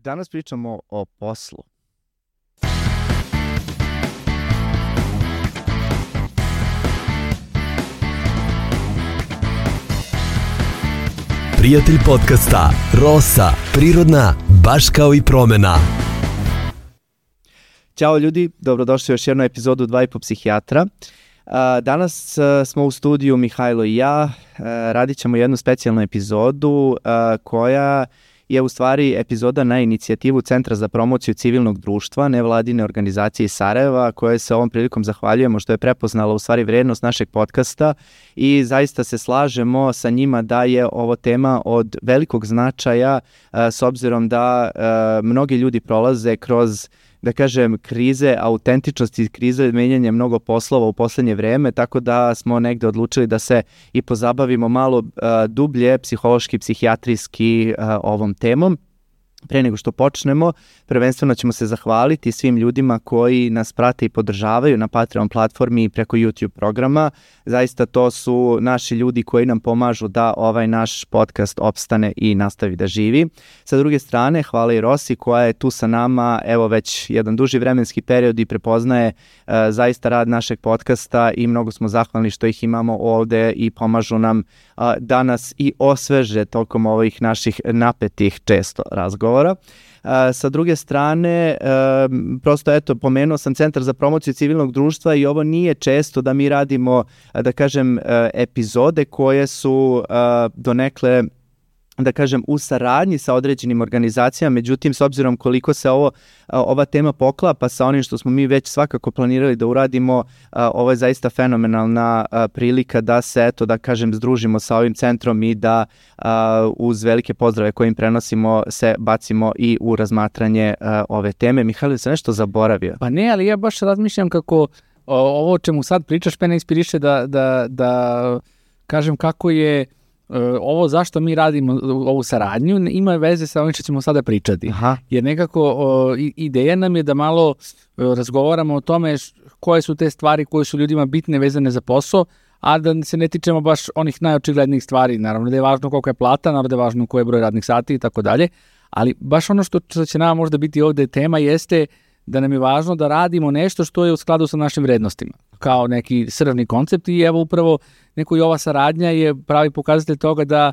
Danas pričamo o poslu. Prijatelj podcasta Rosa, prirodna, baš kao i promena. Ćao ljudi, dobrodošli u još jednu epizodu 2,5 psihijatra. Danas smo u studiju Mihajlo i ja, radit ćemo jednu specijalnu epizodu koja je u stvari epizoda na inicijativu Centra za promociju civilnog društva, nevladine organizacije iz Sarajeva, koje se ovom prilikom zahvaljujemo što je prepoznala u stvari vrednost našeg podcasta i zaista se slažemo sa njima da je ovo tema od velikog značaja s obzirom da mnogi ljudi prolaze kroz, da kažem, krize autentičnosti, krize menjanja mnogo poslova u poslednje vreme, tako da smo negde odlučili da se i pozabavimo malo dublje psihološki, psihijatrijski ovom temom. Pre nego što počnemo, prvenstveno ćemo se zahvaliti svim ljudima koji nas prate i podržavaju na Patreon platformi i preko YouTube programa. Zaista to su naši ljudi koji nam pomažu da ovaj naš podcast opstane i nastavi da živi. Sa druge strane, hvala i Rosi koja je tu sa nama evo već jedan duži vremenski period i prepoznaje zaista rad našeg podcasta i mnogo smo zahvalni što ih imamo ovde i pomažu nam da nas i osveže tokom ovih naših napetih često razgovora. Sa druge strane, prosto eto, pomenuo sam Centar za promociju civilnog društva i ovo nije često da mi radimo, da kažem, epizode koje su donekle, da kažem, u saradnji sa određenim organizacijama, međutim, s obzirom koliko se ova tema poklapa sa onim što smo mi već svakako planirali da uradimo, ovo je zaista fenomenalna prilika da se, eto, da kažem, združimo sa ovim centrom i da uz velike pozdrave koje im prenosimo se bacimo i u razmatranje ove teme. Mihajlo, se nešto zaboravio? Pa ne, ali ja baš razmišljam kako ovo o čemu sad pričaš mene inspiriše da kažem kako je ovo zašto mi radimo ovu saradnju ima veze sa ovim što ćemo sada pričati. Aha. Jer nekako ideja nam je da malo razgovaramo o tome koje su te stvari koje su ljudima bitne vezane za posao, a da se ne tičemo baš onih najočiglednijih stvari. Naravno da je važno koliko je plata, naravno da je važno koji je broj radnih sati i tako dalje, ali baš ono što će nama možda biti ovde tema jeste da nam je važno da radimo nešto što je u skladu sa našim vrednostima, kao neki srvni koncept i evo upravo neko i ova saradnja je pravi pokazatelj toga da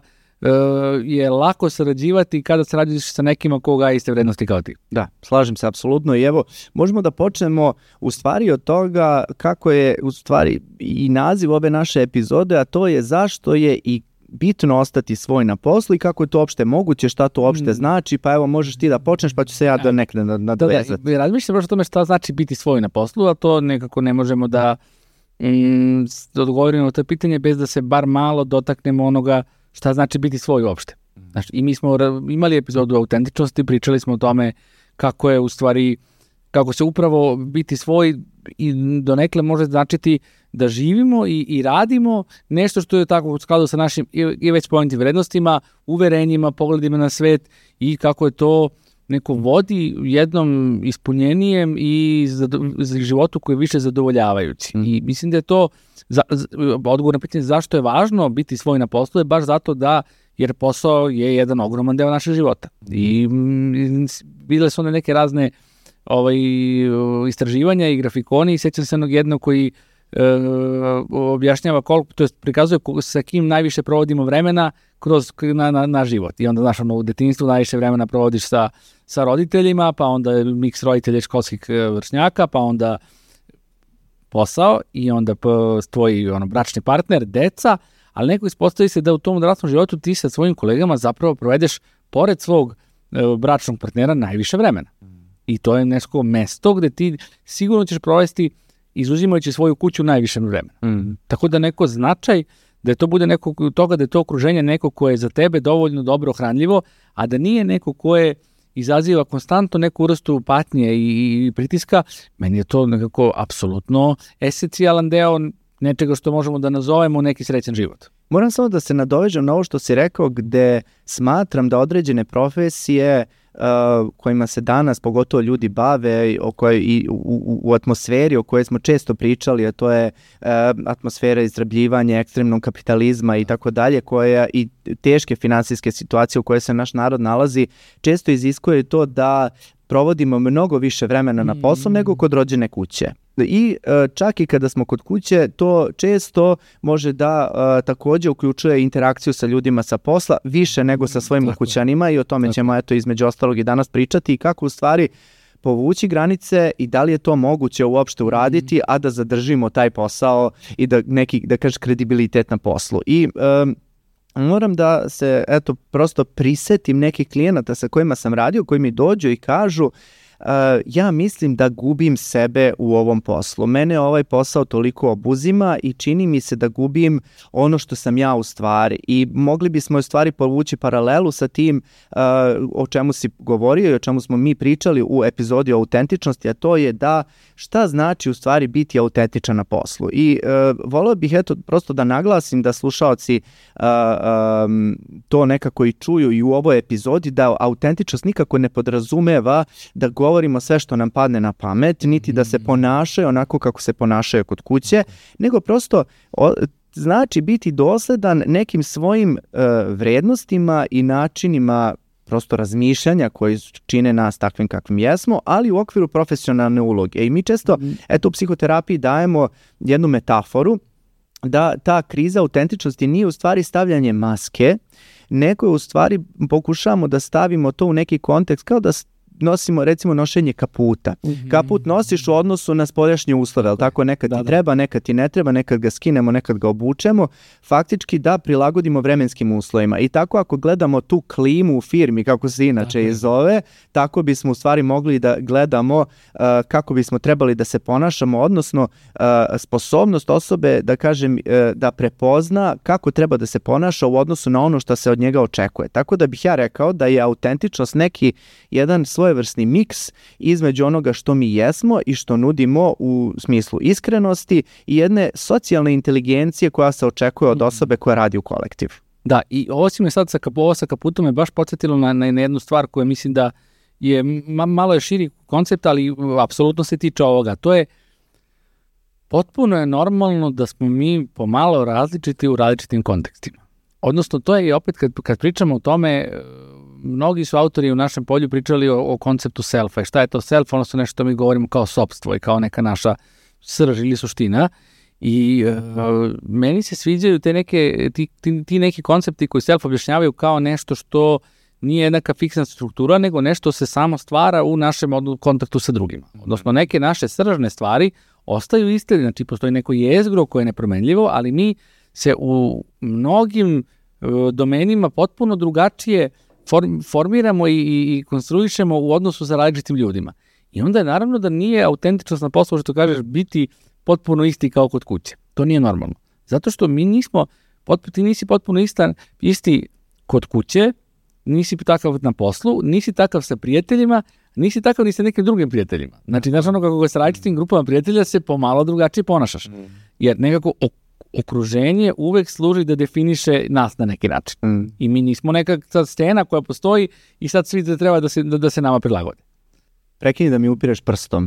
je lako sarađivati kada sarađuješ sa nekima koga iste vrednosti kao ti. Da, slažem se apsolutno i evo, možemo da počnemo u stvari od toga kako je u stvari i naziv ove naše epizode, a to je zašto je i bitno ostati svoj na poslu i kako je to uopšte moguće, šta to uopšte znači, pa evo možeš ti da počneš pa ću se ja da nekde nadvezati. Da, razmišljam baš o tome šta znači biti svoj na poslu, a to nekako ne možemo da odgovorimo na to pitanje bez da se bar malo dotaknemo onoga šta znači biti svoj uopšte. Znači, i mi smo imali epizodu o autentičnosti, pričali smo o tome kako je u stvari, kako se upravo biti svoj i donekle može značiti da živimo i radimo nešto što je tako u skladu sa našim i već spomenutim vrednostima, uverenjima, pogledima na svet i kako je to neko vodi jednom ispunjenijem i životu koji je više zadovoljavajući. I mislim da je to odgovor na pitanje zašto je važno biti svoj na poslu je baš zato da, jer posao je jedan ogroman deo našeg života. I vidjeli su neke razne istraživanja i grafikoni i sjećam se jednog koji objašnjava koliko, to jest prikazuje sa kim najviše provodimo vremena kroz na život. I onda, znaš, u detinjstvu najviše vremena provodiš sa roditeljima, pa onda miks roditelja školskih vršnjaka, pa onda posao i onda tvoj bračni partner, deca, ali neko ispostavi se da u tom odraslom životu ti sa svojim kolegama zapravo provedeš pored svog bračnog partnera najviše vremena. I to je neko mesto gde ti sigurno ćeš provesti izuzimajući svoju kuću najviše vremena. Tako da neko značaj da je to bude neko toga da je to okruženje neko koje je za tebe dovoljno dobro hranljivo, a da nije neko koje izaziva konstantno neku vrstu patnje i pritiska, meni je to nekako apsolutno esencijalan deo nečega što možemo da nazovemo neki srećan život. Moram samo da se nadovežem na ovo što si rekao, gde smatram da određene profesije kojima se danas pogotovo ljudi bave u atmosferi o kojoj smo često pričali, a to je atmosfera izrabljivanja, ekstremnog kapitalizma i tako dalje, koja i teške finansijske situacije u kojoj se naš narod nalazi, često iziskuje to da provodimo mnogo više vremena na poslu nego kod rođene kuće. I čak i kada smo kod kuće, to često može da takođe uključuje interakciju sa ljudima sa posla više nego sa svojim ukućanima i o tome ćemo između ostalog i danas pričati i kako u stvari povući granice i da li je to moguće uopšte uraditi, a da zadržimo taj posao i da kažeš kredibilitet na poslu. I moram da se prosto prisetim nekih klijenata sa kojima sam radio, koji mi dođu i kažu ja mislim da gubim sebe u ovom poslu. Mene ovaj posao toliko obuzima i čini mi se da gubim ono što sam ja u stvari. I mogli bismo u stvari povući paralelu sa tim o čemu si govorio i o čemu smo mi pričali u epizodi o autentičnosti, a to je da šta znači u stvari biti autentičan na poslu. I voleo bih prosto da naglasim da slušaoci to nekako i čuju i u ovoj epizodi, da autentičnost nikako ne podrazumeva da govorimo sve što nam padne na pamet, niti da se ponašaju onako kako se ponašaju kod kuće, nego prosto znači biti dosledan nekim svojim vrednostima i načinima prosto razmišljanja koji čine nas takvim kakvim jesmo, ali u okviru profesionalne uloge. I mi često, u psihoterapiji dajemo jednu metaforu da ta kriza autentičnosti nije u stvari stavljanje maske, nego u stvari pokušamo da stavimo to u neki kontekst kao da nosimo recimo nošenje kaputa. Kaput nosiš u odnosu na spoljašnje uslove, ali tako nekad ti treba, nekad ti ne treba, nekad ga skinemo, nekad ga obučemo, faktički da prilagodimo vremenskim uslovima. I tako ako gledamo tu klimu u firmi, kako se inače i zove, tako bismo u stvari mogli da gledamo kako bismo trebali da se ponašamo, odnosno sposobnost osobe, da kažem, da prepozna kako treba da se ponaša u odnosu na ono što se od njega očekuje. Tako da bih ja rekao da je autentičnost neki jedan svojevrsni miks između onoga što mi jesmo i što nudimo u smislu iskrenosti i jedne socijalne inteligencije koja se očekuje od osobe koja radi u kolektivu. Da, i ovo si me sad sa kaputom me baš podsjetilo na jednu stvar koja mislim da je malo je širi koncept, ali apsolutno se tiče ovoga. To je potpuno je normalno da smo mi pomalo različiti u različitim kontekstima. Odnosno, to je i opet kad pričamo o tome, mnogi su autori u našem polju pričali o konceptu selfa i šta je to self, ono su nešto što mi govorimo kao sopstvo i kao neka naša srž ili suština i meni se sviđaju ti neki koncepti koji self objašnjavaju kao nešto što nije jednaka fiksna struktura, nego nešto se samo stvara u našem kontaktu sa drugima. Odnosno, neke naše sržne stvari ostaju iste, znači postoji neko jezgro koje je nepromenljivo, ali mi se u mnogim domenima potpuno drugačije formiramo i konstruišemo u odnosu sa različitim ljudima. I onda je naravno da nije autentičnost na poslu, što kažeš, biti potpuno isti kao kod kuće. To nije normalno. Zato što mi nismo, ti nisi potpuno isti kod kuće, nisi takav na poslu, nisi takav sa prijateljima, nisi takav ni sa nekim drugim prijateljima. Znači, znaš ono kako sa različitim grupama prijatelja se pomalo drugačije ponašaš. Jer nekako okruženje uvek služi da definiše nas na neki način. I mi nismo neka scena koja postoji i sad svi treba da se nama prilagode. Prekini da mi upireš prstom.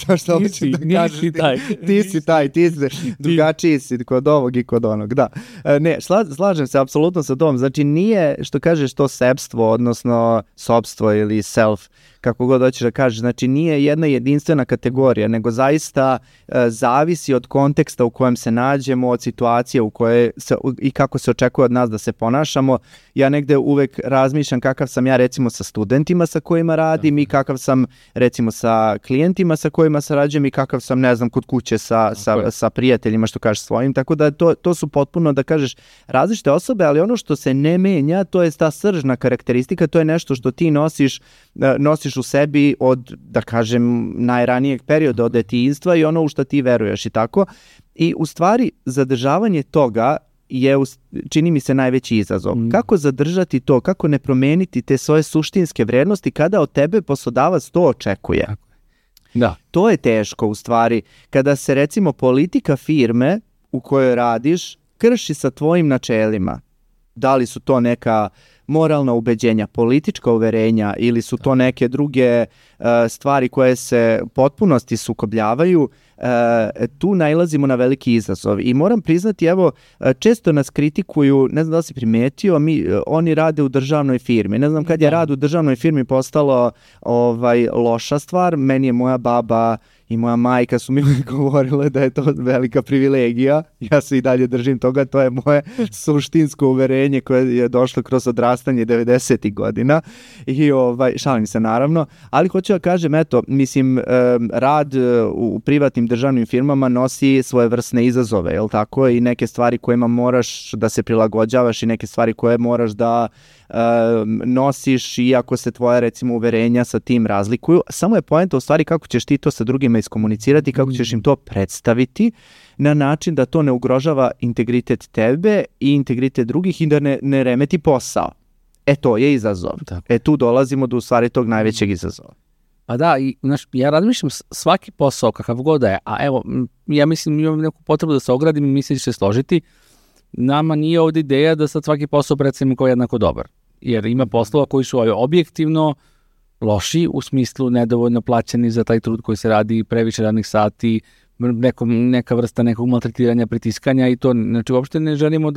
Nisi taj. Ti si drugačiji si kod ovog i kod onog. Da. Ne, slažem se apsolutno sa tom. Znači nije, što kažeš, to sebstvo, odnosno sopstvo ili self, kako god hoćeš da kažeš. Znači nije jedna jedinstvena kategorija, nego zaista zavisi od konteksta u kojem se nađemo, od situacije u kojoj i kako se očekuje od nas da se ponašamo. Ja negde uvek razmišljam kakav sam ja recimo sa studentima sa kojima radim i kakav sam recimo sa klijentima sa kojima sarađujem i kakav sam, ne znam, kod kuće sa prijateljima, što kažeš, svojim. Tako da to su potpuno, da kažeš, različite osobe, ali ono što se ne menja, to je ta sržna karakteristika, to je nešto što ti nosiš u sebi od, da kažem, najranijeg perioda, od detinjstva i ono u što ti veruješ i tako. I u stvari zadržavanje toga je, čini mi se, najveći izazov. Kako zadržati to, kako ne promeniti te svoje suštinske vrednosti kada od tebe poslodavac to očekuje? Da. To je teško u stvari. Kada se recimo politika firme u kojoj radiš krši sa tvojim načelima. Da li su to neka moralna ubeđenja, politička uverenja ili su to neke druge stvari koje se potpunosti sukobljavaju, tu nailazimo na veliki izazov. I moram priznati, evo, često nas kritikuju, ne znam da li si primetio, oni rade u državnoj firmi. Ne znam kad je rad u državnoj firmi postalo loša stvar. Meni je moja baba i moja majka su mi govorile da je to velika privilegija. Ja se i dalje držim toga, to je moje suštinsko uverenje koje je došlo kroz odrastanje 90. godina. I šalim se naravno, ali hoću da kažem, eto, mislim, rad u privatnim državnim firmama nosi svoje vrstne izazove, jel tako? I neke stvari kojima moraš da se prilagođavaš i neke stvari koje moraš da nosiš, iako se tvoja, recimo, uverenja sa tim razlikuju. Samo je poenta u stvari kako ćeš ti to sa drugima iskomunicirati, kako ćeš im to predstaviti na način da to ne ugrožava integritet tebe i integritet drugih i da ne remeti posao. To je izazov. Tako. Tu dolazimo do u stvari tog najvećeg izazova. Pa da, i, ja razmišljam svaki posao kakav god da je, a evo, ja mislim, imam neku potrebu da se ogradim i mislim da će se složiti, nama nije ovdje ideja da sad svaki posao predstavimo kao jednako dobar. Jer ima poslova koji su objektivno loši, u smislu nedovoljno plaćeni za taj trud koji se radi, previše radnih sati, neka vrsta nekog maltretiranja, pritiskanja i to, znači uopšte ne želimo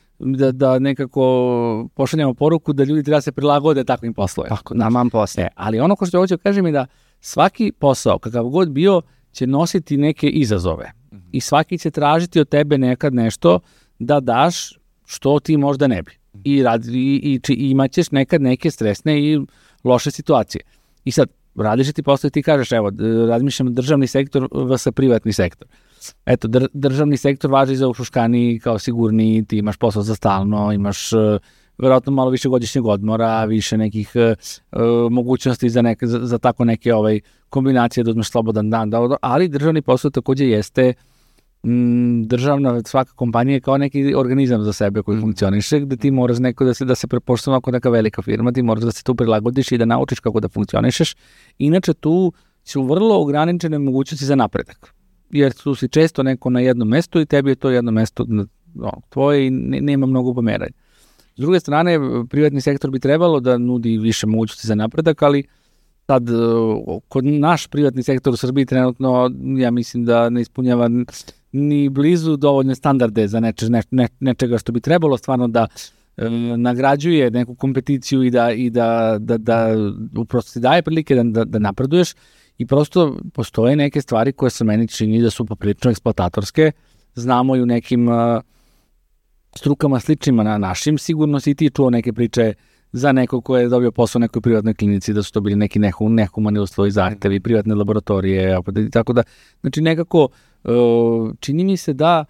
da nekako pošaljamo poruku da ljudi treba se prilagode takvim poslovima. Tako, nam posle. Ali ono što hoću kažem je da svaki posao, kakav god bio, će nositi neke izazove. I svaki će tražiti od tebe nekad nešto da daš što ti možda ne bi. I imat ćeš nekad neke stresne i loše situacije. I sad, radiš ti posao i ti kažeš, evo, razmišljam državni sektor vs. privatni sektor. Eto, državni sektor važi za ušuškani kao sigurni, ti imaš posao za stalno, imaš verovatno malo više godišnjeg odmora, više nekih mogućnosti za tako neke kombinacije da uzmeš slobodan dan, ali državni posao također jeste državna, svaka kompanija je kao neki organizam za sebe koji funkcioniše, gde ti moraš da se prepošta ako neka velika firma, ti moraš da se tu prilagodiš i da naučiš kako da funkcionišeš. Inače tu su vrlo ograničene mogućnosti za napredak. Jer tu si često neko na jednom mestu i tebi je to jedno mesto tvoje i nema mnogo pomeranja. S druge strane, privatni sektor bi trebalo da nudi više mogućnosti za napredak, ali sad kod naš privatni sektor u Srbiji trenutno, ja mislim da ne ispunjava ni blizu dovoljne standarde za nečega što bi trebalo stvarno da nagrađuje neku kompeticiju i da uprosto ti daje prilike da napreduješ. I prosto postoje neke stvari koje se meni čini da su poprilično eksploatatorske. Znamo i u nekim strukama sličnima na našim. Sigurno si ti čuo neke priče za nekog ko je dobio posao u nekoj privatnoj klinici, da su to bili neki nehumani uslovi, zahtevi, privatne laboratorije, tako da, znači nekako čini mi se da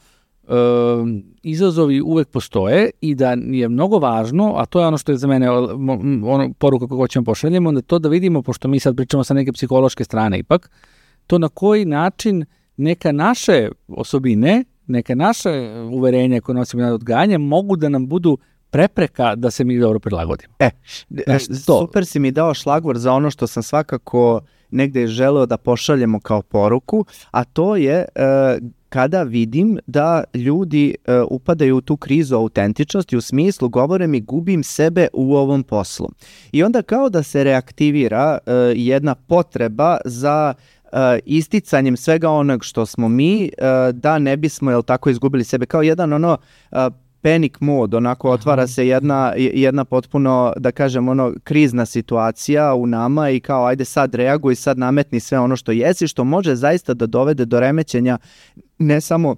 izazovi uvek postoje i da je mnogo važno, a to je ono što je za mene poruka koju hoćemo pošaljemo, da to da vidimo, pošto mi sad pričamo sa neke psihološke strane ipak, to na koji način neka naše osobine, neke naše uverenja koje nosimo na odgajanje mogu da nam budu prepreka da se mi dobro prilagodimo. Super si mi dao šlagvor za ono što sam svakako negde želeo da pošaljemo kao poruku, a to je kada vidim da ljudi upadaju u tu krizu autentičnosti, u smislu govore mi gubim sebe u ovom poslu. I onda kao da se reaktivira jedna potreba za isticanjem svega onog što smo mi, da ne bismo tako izgubili sebe, kao jedan panic mode, onako otvara se jedna potpuno, da kažem, krizna situacija u nama i kao ajde sad reaguj, sad nametni sve ono što jesi, što može zaista da dovede do remećenja ne samo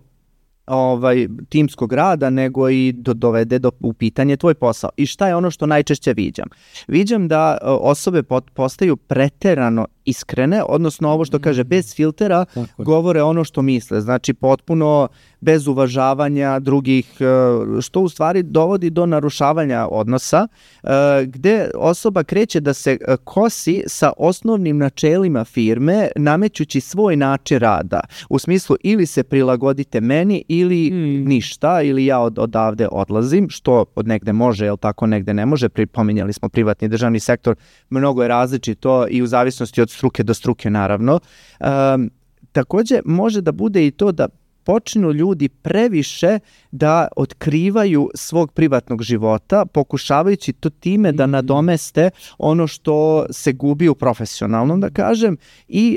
timskog rada, nego i dovede u pitanje tvoj posao. I šta je ono što najčešće viđam? Viđam da osobe postaju preterano iskrene, odnosno ovo što kaže bez filtera, govore ono što misle, znači potpuno bez uvažavanja drugih, što u stvari dovodi do narušavanja odnosa, gde osoba kreće da se kosi sa osnovnim načelima firme, namećući svoj način rada. U smislu ili se prilagodite meni ili ništa, ili ja odavde odlazim, što od negde može, jel tako, negde ne može. Pominjali smo privatni državni sektor, mnogo je različito i u zavisnosti od struke do struke, naravno. Takođe može da bude i to da počinu ljudi previše da otkrivaju svog privatnog života, pokušavajući to time da nadomeste ono što se gubi u profesionalnom, da kažem, i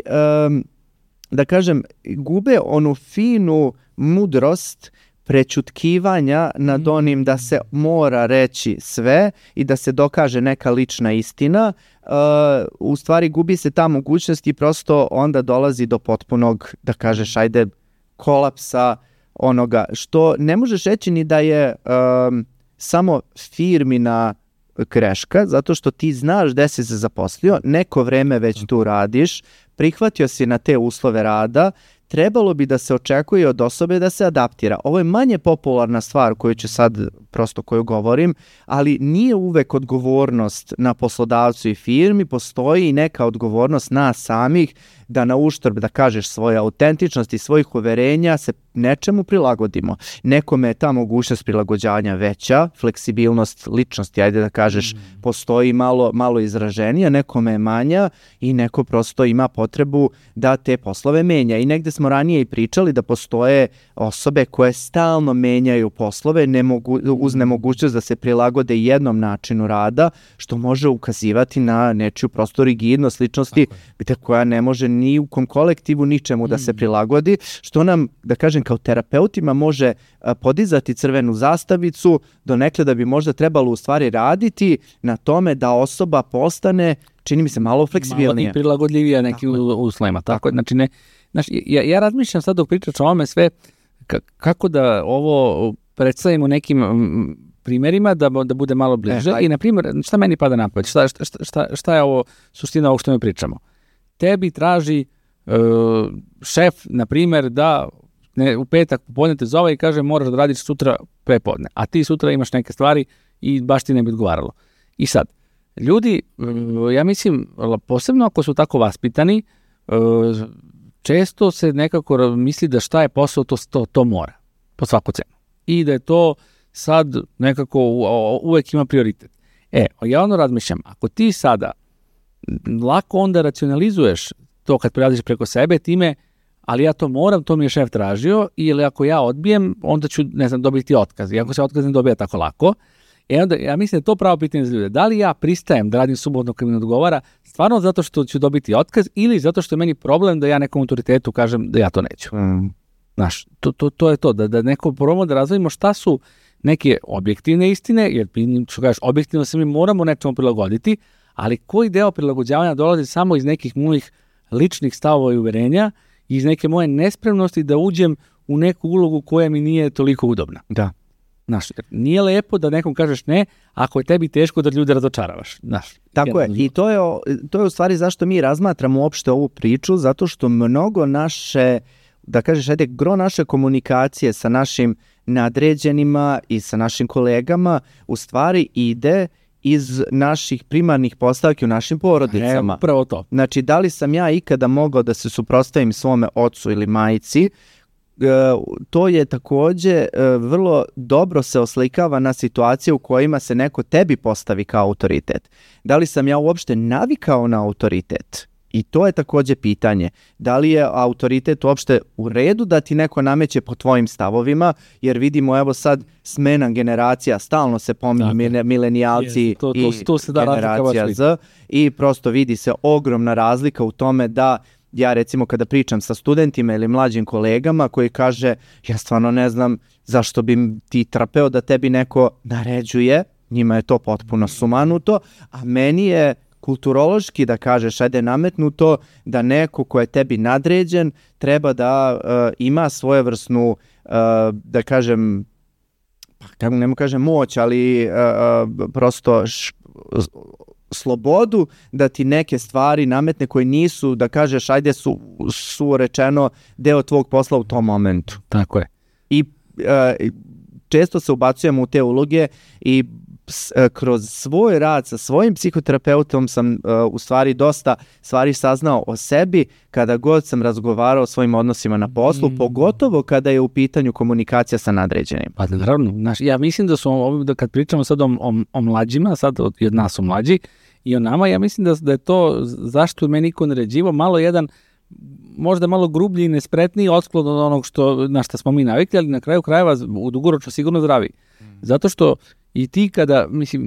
da kažem, gube onu finu mudrost prećutkivanja nad onim da se mora reći sve i da se dokaže neka lična istina. U stvari gubi se ta mogućnost i prosto onda dolazi do potpunog, da kažeš, ajde, kolapsa onoga, što ne možeš reći ni da je samo firmina greška, zato što ti znaš gde si se zaposlio, neko vreme već tu radiš, prihvatio si na te uslove rada, trebalo bi da se očekuje od osobe da se adaptira. Ovo je manje popularna stvar koju ću sad, prosto koju govorim, ali nije uvek odgovornost na poslodavcu i firmi, postoji i neka odgovornost nas samih da na uštrb, da kažeš, svoje autentičnosti, svojih uverenja se nečemu prilagodimo. Nekome je ta mogućnost prilagođavanja veća, fleksibilnost ličnosti, ajde da kažeš, postoji malo izraženija, nekome je manja i neko prosto ima potrebu da te poslove menja. I negde smo ranije i pričali da postoje osobe koje stalno menjaju poslove uz nemogućnost da se prilagode jednom načinu rada, što može ukazivati na nečiju prosto rigidnost ličnosti koja ne može ni u kom kolektivu ničemu da se prilagodi, što nam, da kažem, kao terapeutima može podizati crvenu zastavicu donekle da bi možda trebalo u stvari raditi na tome da osoba postane, čini mi se, malo fleksibilnije. Malo i prilagodljivija nekim uslovima. Tako, znači, ja razmišljam sad dok pričaš o ovome sve, kako da ovo predstavimo nekim primjerima da bude malo bliže. I, na primjer, šta meni pada na pamet? Šta je ovo suština ovog što mi pričamo? Tebi traži šef, na primjer, da u petak popodne te zove i kaže moraš da radiš sutra prepodne, a ti sutra imaš neke stvari i baš ti ne bi odgovaralo. I sad, ljudi, ja mislim, posebno ako su tako vaspitani, često se nekako misli da šta je posao, to mora, po svaku cenu. I da je to sad nekako uvek ima prioritet. Ja ono razmišljam, ako ti sada lako onda racionalizuješ to kad prelaziš preko sebe time, ali ja to moram, to mi je šef tražio, ili ako ja odbijem, onda ću, dobiti otkaz. I ako se otkaz ne dobija tako lako, onda ja mislim da je to pravo pitanje za ljude. Da li ja pristajem da radim subotno kad mi ne odgovara, stvarno zato što ću dobiti otkaz ili zato što je meni problem da ja nekom autoritetu kažem da ja to neću. Znaš, to je to, da neko probamo da razvojimo šta su neke objektivne istine, jer što kažeš, objektivno se mi moramo nečemu prilagoditi, ali koji deo prilagođavanja dolazi samo iz nekih mojih ličnih stavova i uverenja, iz neke moje nespremnosti da uđem u neku ulogu koja mi nije toliko udobna. Da. Znaš, nije lepo da nekom kažeš ne, ako je tebi teško da ljude razočaravaš. Znaš, tako je. I to je u stvari zašto mi razmatramo uopšte ovu priču, zato što mnogo naše, da kažeš, gro naše komunikacije sa našim nadređenima i sa našim kolegama u stvari ide iz naših primarnih postavki u našim porodicama. Upravo to. Znači, da li sam ja ikada mogao da se suprotstavim svome ocu ili majici, to je takođe vrlo dobro se oslikava na situacije u kojima se neko tebi postavi kao autoritet. Da li sam ja uopšte navikao na autoritet? I to je takođe pitanje. Da li je autoritet uopšte u redu da ti neko nameće po tvojim stavovima, jer vidimo, evo sad, smena generacija, stalno se pominju milenijalci i generacija Z, i prosto vidi se ogromna razlika u tome da ja, recimo, kada pričam sa studentima ili mlađim kolegama koji kaže, ja stvarno ne znam zašto bi ti trpeo da tebi neko naređuje, njima je to potpuno sumanuto, a meni je kulturološki, da kažeš, nametnuto da neko ko je tebi nadređen treba da ima svojevrsnu, da kažem, ne mu kažem moć, ali prosto slobodu da ti neke stvari nametne koje nisu, da kažeš, su rečeno deo tvog posla u tom momentu. Tako je. I često se ubacujemo u te uloge i kroz svoj rad sa svojim psihoterapeutom sam u stvari dosta stvari saznao o sebi kada god sam razgovarao o svojim odnosima na poslu, pogotovo kada je u pitanju komunikacija sa nadređenim. Pa naravno, ja mislim da su, kad pričamo sad o mlađima, sad i od nas su mlađi i o nama, ja mislim da je to zašto me niko naređivo malo jedan možda malo grublji i nespretniji otklon od onog na što smo mi navikli, ali na kraju krajeva u dugoročno sigurno zdravi. Zato što i ti kada,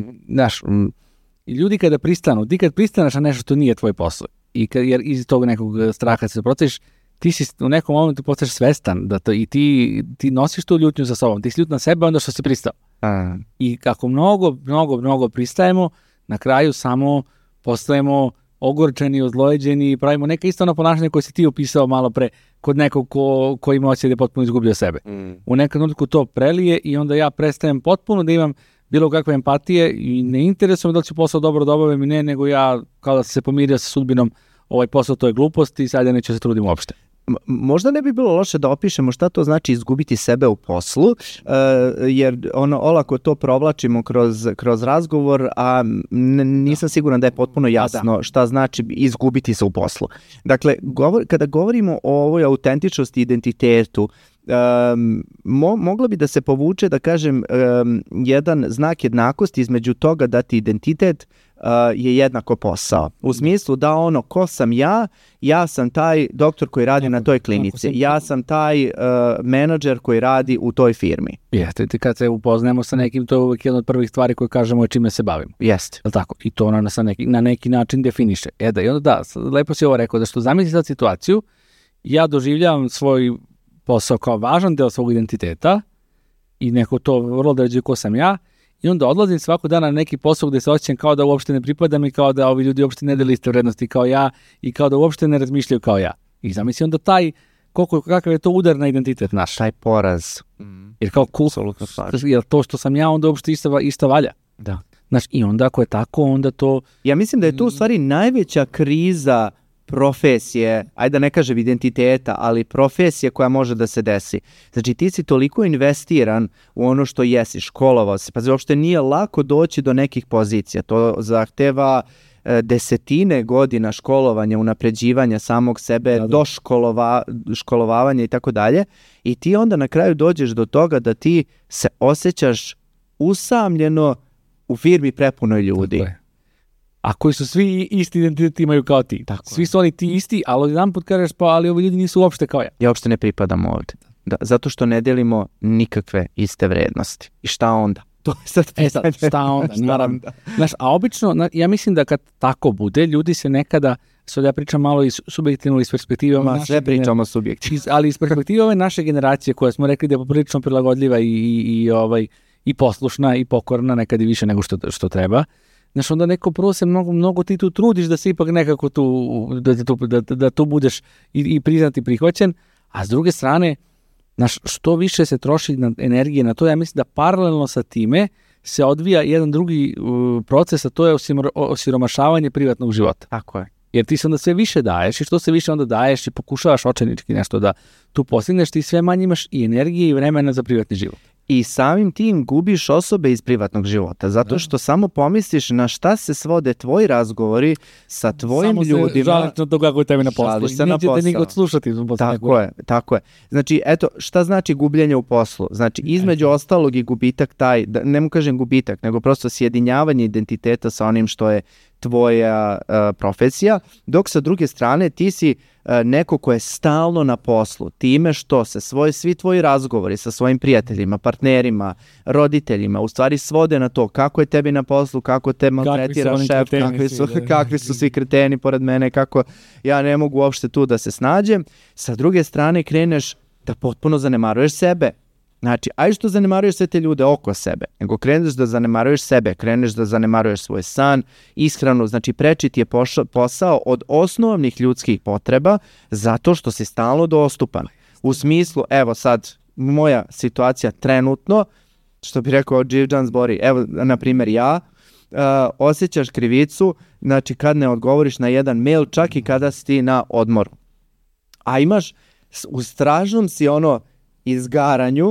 ljudi kada pristanu, ti kad pristaneš na nešto što nije tvoj posao, jer iz tog nekog straha se procesiš, ti si u nekom momentu postaješ svestan da i ti nosiš tu ljutnju sa sobom, ti si ljut na sebe onda što si pristao. I kako mnogo pristajemo, na kraju samo postajemo ogorčeni, ozlojeđeni i pravimo neka isto ono ponašanje koje si ti opisao malo pre kod nekog ko ima osjećaj da je potpuno izgubio sebe. U nekom trenutku to prelije i onda ja prestajem potpuno da imam bilo kakve empatije i ne interesuje me da li ću posao dobro da obavim i ne, nego ja kao da se pomirio sa sudbinom ovaj posao, to je glupost i sad ja neću se trudim uopšte. Možda ne bi bilo loše da opišemo šta to znači izgubiti sebe u poslu, jer olako to provlačimo kroz razgovor, a nisam siguran da je potpuno jasno šta znači izgubiti se u poslu. Dakle, kada govorimo o ovoj autentičnosti i identitetu, moglo bi da se povuče, da kažem, jedan znak jednakosti između toga da ti identitet je jednako posao. U smislu da ko sam ja sam taj doktor koji radi na toj klinici, ja sam taj menadžer koji radi u toj firmi. Jeste, kad se upoznajemo sa nekim, to je uvijek jedna od prvih stvari koje kažemo čime se bavimo. Jeste. Tako? I to ona na neki način definiše. I onda lepo si ovo rekao, da što zamisli sad situaciju, ja doživljavam svoj posao kao važan deo svog identiteta i neko to vrlo određuje ko sam ja, i onda odlazim svakog dana na neki posao gde se osjećam kao da uopšte ne pripadam i kao da ovi ljudi uopšte ne dele iste vrednosti kao ja i kao da uopšte ne razmišljaju kao ja. I zamisli onda kakav je to udar na identitet naš. Taj poraz. Jer kao jer to što sam ja onda uopšte ista valja. Da. I onda ako je tako, onda to... Ja mislim da je to u stvari najveća kriza profesije, ajde da ne kažem identiteta, ali profesije koja može da se desi. Znači ti si toliko investiran u ono što jesi, školovao si, pa uopšte nije lako doći do nekih pozicija. To zahteva desetine godina školovanja, unapređivanja samog sebe, doškolovavanja i tako dalje. I ti onda na kraju dođeš do toga da ti se osjećaš usamljeno u firmi prepunoj ljudi. A koji su svi isti identitet imaju kao ti. Svi su oni ti isti, ali jedan put kažeš ali ovi ljudi nisu uopšte kao ja. Ja uopšte ne pripadam ovde. Da, zato što ne delimo nikakve iste vrednosti. I šta onda? To je sad šta onda? Naravno. A obično, ja mislim da kad tako bude, ljudi se nekada, sad ja pričam malo iz subjektivno, iz perspektive sve pričamo subjektivno. Ali iz perspektive ove naše generacije koja smo rekli da je poprilično prilagodljiva i poslušna i pokorna, nekad i više nego što treba. Onda neko prvo se mnogo ti tu trudiš da se ipak nekako da tu budeš i priznat i prihvaćen, a s druge strane, što više se troši energije na to, ja mislim da paralelno sa time se odvija jedan drugi proces, a to je osiromašavanje privatnog života. Tako je. Jer ti se onda sve više daješ i što se više onda daješ i pokušavaš očajnički nešto da tu postigneš, ti sve manje imaš i energije i vremena za privatni život. I samim tim gubiš osobe iz privatnog života, zato što samo pomisliš na šta se svode tvoji razgovori sa tvojim ljudima. Samo se žališ na to kako je tebi na poslu. I nećete nikog slušati. Tako je. Znači, eto, šta znači gubljenje u poslu? Znači, između ostalog i gubitak taj, ne mu kažem gubitak, nego prosto sjedinjavanje identiteta sa onim što je tvoja profesija, dok sa druge strane ti si neko ko je stalno na poslu, time što se svi tvoji razgovori sa svojim prijateljima, partnerima, roditeljima u stvari svode na to kako je tebi na poslu, kako te maltretira šef, kakvi su svi kreteni pored mene, kako ja ne mogu uopšte tu da se snađem. Sa druge strane kreneš da potpuno zanemaruješ sebe. Znači, ajde što zanemaruješ sve te ljude oko sebe, nego kreneš da zanemaruješ sebe, kreneš da zanemaruješ svoj san, ishranu, znači preči ti je posao od osnovnih ljudskih potreba zato što si stalno dostupan. U smislu, evo sad, moja situacija trenutno, što bi rekao Đivđan Zbori, evo, na primjer ja, osjećaš krivicu, znači kad ne odgovoriš na jedan mail, čak i kada si ti na odmoru. A imaš, u stražnom si izgaranju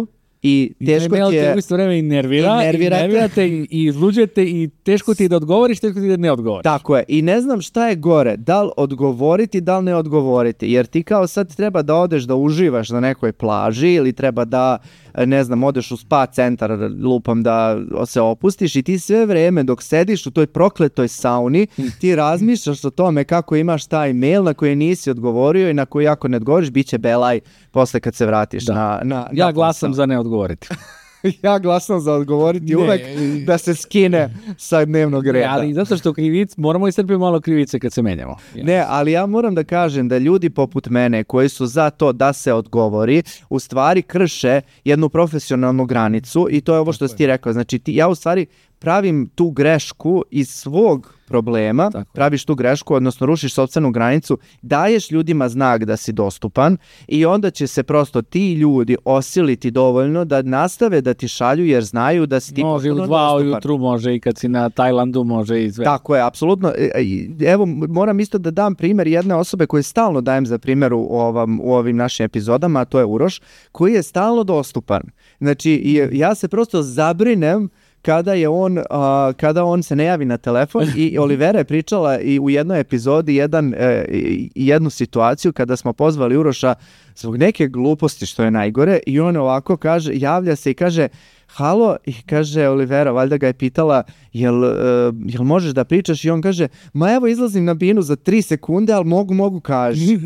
i teško ti je... U isto vreme i nervirate i izluđujete i teško ti je da odgovoriš, teško ti je da ne odgovoriš. Tako je. I ne znam šta je gore, da li odgovoriti, da li ne odgovoriti. Jer ti kao sad treba da odeš da uživaš na nekoj plaži ili treba da, ne znam, odeš u spa centar, lupam, da se opustiš i ti sve vreme dok sediš u toj prokletoj sauni, ti razmišljaš o tome kako imaš taj mail na koji nisi odgovorio i na koji ako ne odgovoriš, bit će belaj posle kad se vratiš na ja glasam za ne odgovoriti. Ja glasam za odgovoriti uvek da se skine sa dnevnog reda. Ali zato što moramo istrpiti malo krivice kad se menjamo. Ne, ali ja moram da kažem da ljudi poput mene koji su za to da se odgovori, u stvari krše jednu profesionalnu granicu i to je ovo što si ti rekao. Znači, ja u stvari pravim tu grešku iz svog problema, praviš tu grešku, odnosno rušiš sopstvenu granicu, daješ ljudima znak da si dostupan i onda će se prosto ti ljudi osiliti dovoljno da nastave da ti šalju jer znaju da si ti može u 2 ujutru, može i kad si na Tajlandu, može i sve. Tako je, apsolutno. Evo, moram isto da dam primjer jedne osobe koje stalno dajem za primjer u ovim našim epizodama, a to je Uroš, koji je stalno dostupan. Znači, ja se prosto zabrinem kada on se ne javi na telefon i Olivera je pričala i u jednoj epizodi jednu situaciju kada smo pozvali Uroša zbog neke gluposti što je najgore i on ovako kaže, javlja se i kaže halo, i kaže Olivera, valjda ga je pitala jel možeš da pričaš i on kaže, ma evo izlazim na binu za 3 sekunde, ali mogu kaži.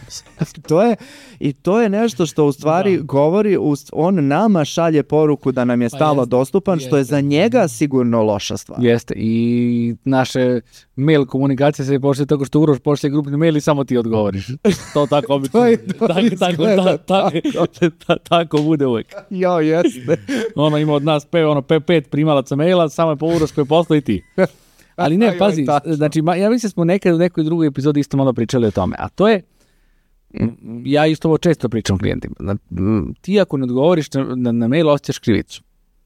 To je nešto što u stvari govori, on nama šalje poruku da nam je stalno dostupan, što je za njega sigurno loša stvar. Jeste, i naše mail komunikacije se počne tako što Uroš pošle grupni mail i samo ti odgovoriš. To tako obično. Tako bude uvijek. Jo, jeste. Ono ima od nas 5 primalaca maila, samo je po Uroš koji posla i ti. Ali ne, pazi, znači, ja mislim smo nekad u nekoj drugoj epizodi isto malo pričali o tome, a to je, ja isto ovo često pričam klijentima, ti ako ne odgovoriš na mail, osjećaš krivicu.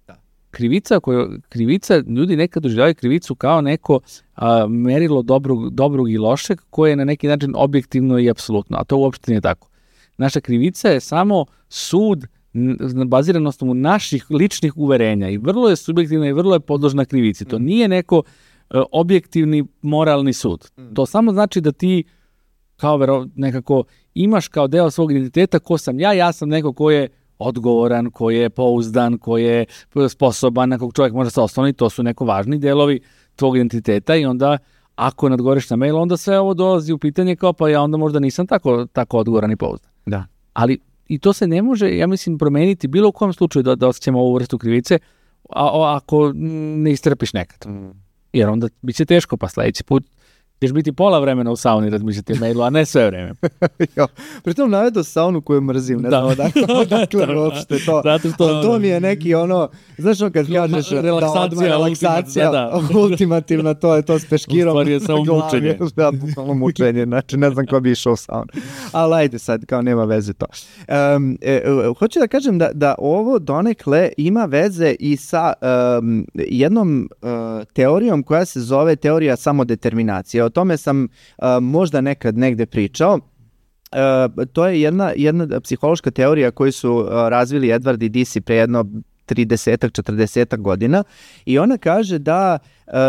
Krivica, ljudi nekad doživljavaju krivicu kao neko merilo dobrog i lošeg, koje je na neki način objektivno i apsolutno, a to uopšte nije tako. Naša krivica je samo sud baziran na osnovu naših ličnih uverenja i vrlo je subjektivna i vrlo je podložna krivici. To nije neko objektivni moralni sud. To samo znači da ti kao nekako imaš kao deo svog identiteta ko sam ja sam neko ko je odgovoran, ko je pouzdan, ko je sposoban, na kog čovjek može se osloniti, to su neko važni delovi tvog identiteta i onda ako ne odgovoriš na mail, onda sve ovo dolazi u pitanje kao pa ja onda možda nisam tako odgovoran i pouzdan. Da. Ali i to se ne može, ja mislim, promeniti bilo u kojem slučaju da osjećamo ovu vrstu krivice ako ne istrpiš nekad. Jer onda bit će teško, pa sljedeći put ćeš biti pola vremena u sauni razmišljati o mailu, a ne sve vreme. Pritom navedo saunu koju mrzim, ne znam odakle uopšte to. To mi je neki znaš kad kažeš relaksacija, ultimativna, to je to s peškirom. U stvari je samo mučenje. Da, bukvalno mučenje, znači ne znam ko bi išao u saunu. Ali ajde sad, kao nema veze to. Hoću da kažem da ovo donekle ima veze i sa jednom teorijom koja se zove teorija samodeterminacije. O tome sam možda nekad negde pričao. To je jedna psihološka teorija koju su razvili Edward i Deci pre jedno 30-40 godina i ona kaže da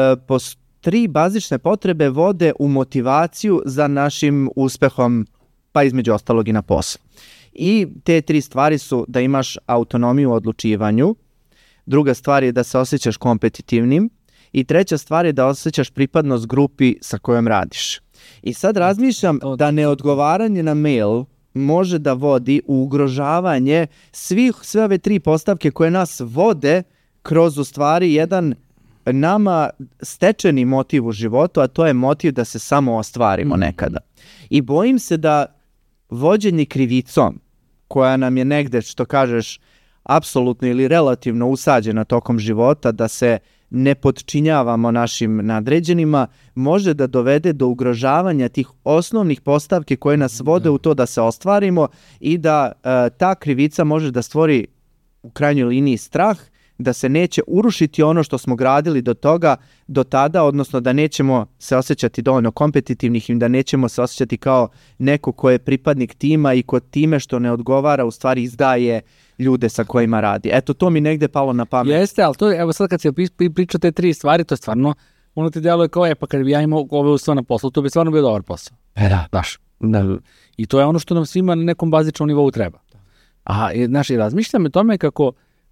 3 bazične potrebe vode u motivaciju za našim uspehom, pa između ostalog i na poslu. I te 3 stvari su da imaš autonomiju u odlučivanju, druga stvar je da se osjećaš kompetitivnim i treća stvar je da osjećaš pripadnost grupi sa kojom radiš. I sad razmišljam da neodgovaranje na mail može da vodi u ugrožavanje sve ove 3 postavke koje nas vode kroz u stvari jedan nama stečeni motiv u životu, a to je motiv da se samo ostvarimo nekada. I bojim se da vođenje krivicom, koja nam je negde, što kažeš, apsolutno ili relativno usađena tokom života, da se ne podčinjavamo našim nadređenima, može da dovede do ugrožavanja tih osnovnih postavki koje nas vode u to da se ostvarimo i da ta krivica može da stvori u krajnjoj liniji strah, da se neće urušiti ono što smo gradili do tada, odnosno da nećemo se osjećati dovoljno kompetitivnih i da nećemo se osjećati kao neko ko je pripadnik tima i ko time što ne odgovara u stvari izdaje ljude sa kojima radi. Eto, to mi negde palo na pamet. Jeste, ali to je, evo sad kad se pričao te 3 stvari, to je stvarno, ono ti deluje kao, pa kad bi ja imao ove uslove na poslu, to bi stvarno bio dobar posao. Znaš, i to je ono što nam svima na nekom bazičnom nivou treba. A, znaš, i razmišljam o tome kako,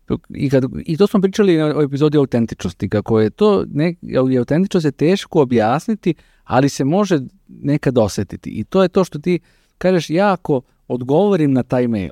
i to smo pričali o epizodi autentičnosti, kako je to, autentičnost je teško objasniti, ali se može nekad osetiti. I to je to što ti kažeš, ja ako odgovorim na taj mail,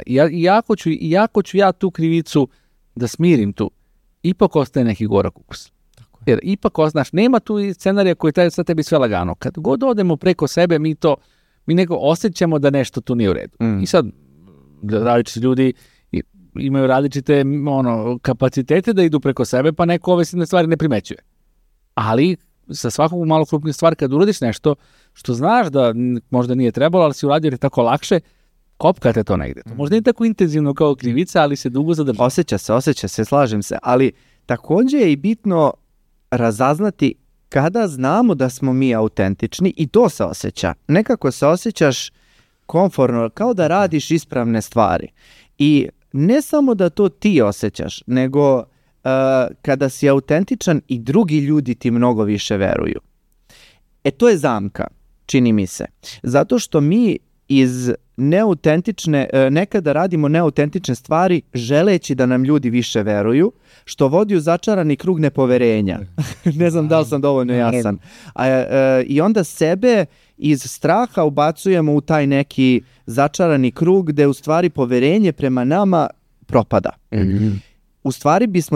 iako ću ja tu krivicu da smirim tu, ipak ostaje neki gorak ukus. Jer ipak, znaš, nema tu scenarija koji taj sad tebi sve lagano. Kad god odemo preko sebe, mi neko osjećamo da nešto tu nije u redu. I sad, različiti ljudi imaju različite kapacitete da idu preko sebe, pa neko ove stvari ne primećuje. Ali sa svakog malo krupnije stvari, kad uradiš nešto što znaš da možda nije trebalo, ali si uradio jer je tako lakše, kopkate to negde. To možda nije tako intenzivno kao krivica, ali se dugo zadržava. Osjeća se, slažem se, ali također je i bitno razaznati kada znamo da smo mi autentični i to se osjeća. Nekako se osjećaš komfortno, kao da radiš ispravne stvari. I ne samo da to ti osjećaš, nego kada si autentičan i drugi ljudi ti mnogo više veruju. To je zamka, čini mi se. Zato što mi iz neautentične, nekada radimo neautentične stvari želeći da nam ljudi više veruju, što vodi u začarani krug nepoverenja. Ne znam da li sam dovoljno jasan. I onda sebe iz straha ubacujemo u taj neki začarani krug gde u stvari poverenje prema nama propada. U stvari bismo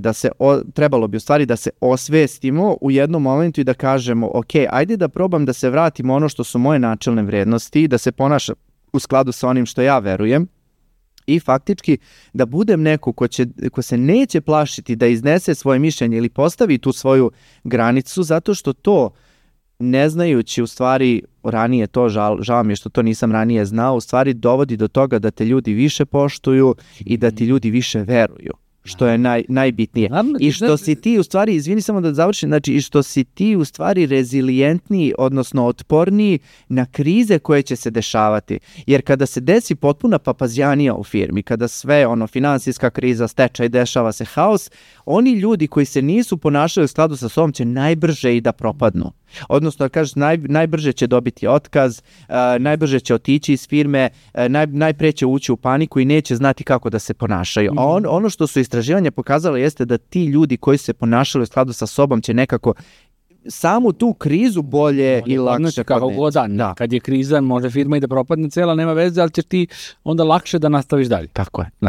trebalo bi u stvari da se osvestimo u jednom momentu i da kažemo, ok, ajde da probam da se vratim ono što su moje načelne vrednosti, da se ponašam u skladu sa onim što ja verujem i faktički da budem neko ko se neće plašiti da iznese svoje mišljenje ili postavi tu svoju granicu, zato što to, ne znajući u stvari ranije to, žao mi je što to nisam ranije znao, u stvari dovodi do toga da te ljudi više poštuju i da ti ljudi više veruju, što je najbitnije. I što si ti u stvari, izvini samo da završim, znači i što si ti u stvari rezilijentniji, odnosno otporniji na krize koje će se dešavati. Jer kada se desi potpuna papazjanija u firmi, kada sve finansijska kriza, stečaj, dešava se haos, oni ljudi koji se nisu ponašali u skladu sa sobom će najbrže i da propadnu. Odnosno, kažeš, najbrže će dobiti otkaz, najbrže će otići iz firme, najpre će ući u paniku i neće znati kako da se ponašaju. A ono što su istraživanja pokazala jeste da ti ljudi koji se ponašali u skladu sa sobom će nekako samu tu krizu bolje i lakše podneti. Kad je kriza, može firma i da propadne cela, nema veze, ali ćeš ti onda lakše da nastaviš dalje. Tako je.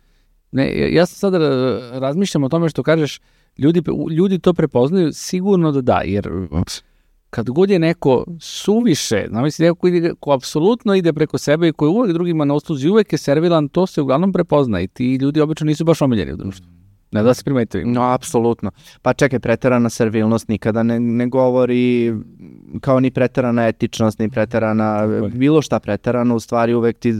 Ja sam sad razmišljam o tome što kažeš, ljudi to prepoznaju, sigurno da da, jer kad god je neko suviše, neko ko apsolutno ide preko sebe i koji uvek drugima na usluzi, uvek je servilan, to se uglavnom prepozna i ti ljudi obično nisu baš omiljeni u društvu. Ne da se primetili. No, apsolutno. Pa čekaj, preterana servilnost nikada ne govori kao ni preterana etičnost, ni preterana, bilo šta preterano, u stvari uvek ti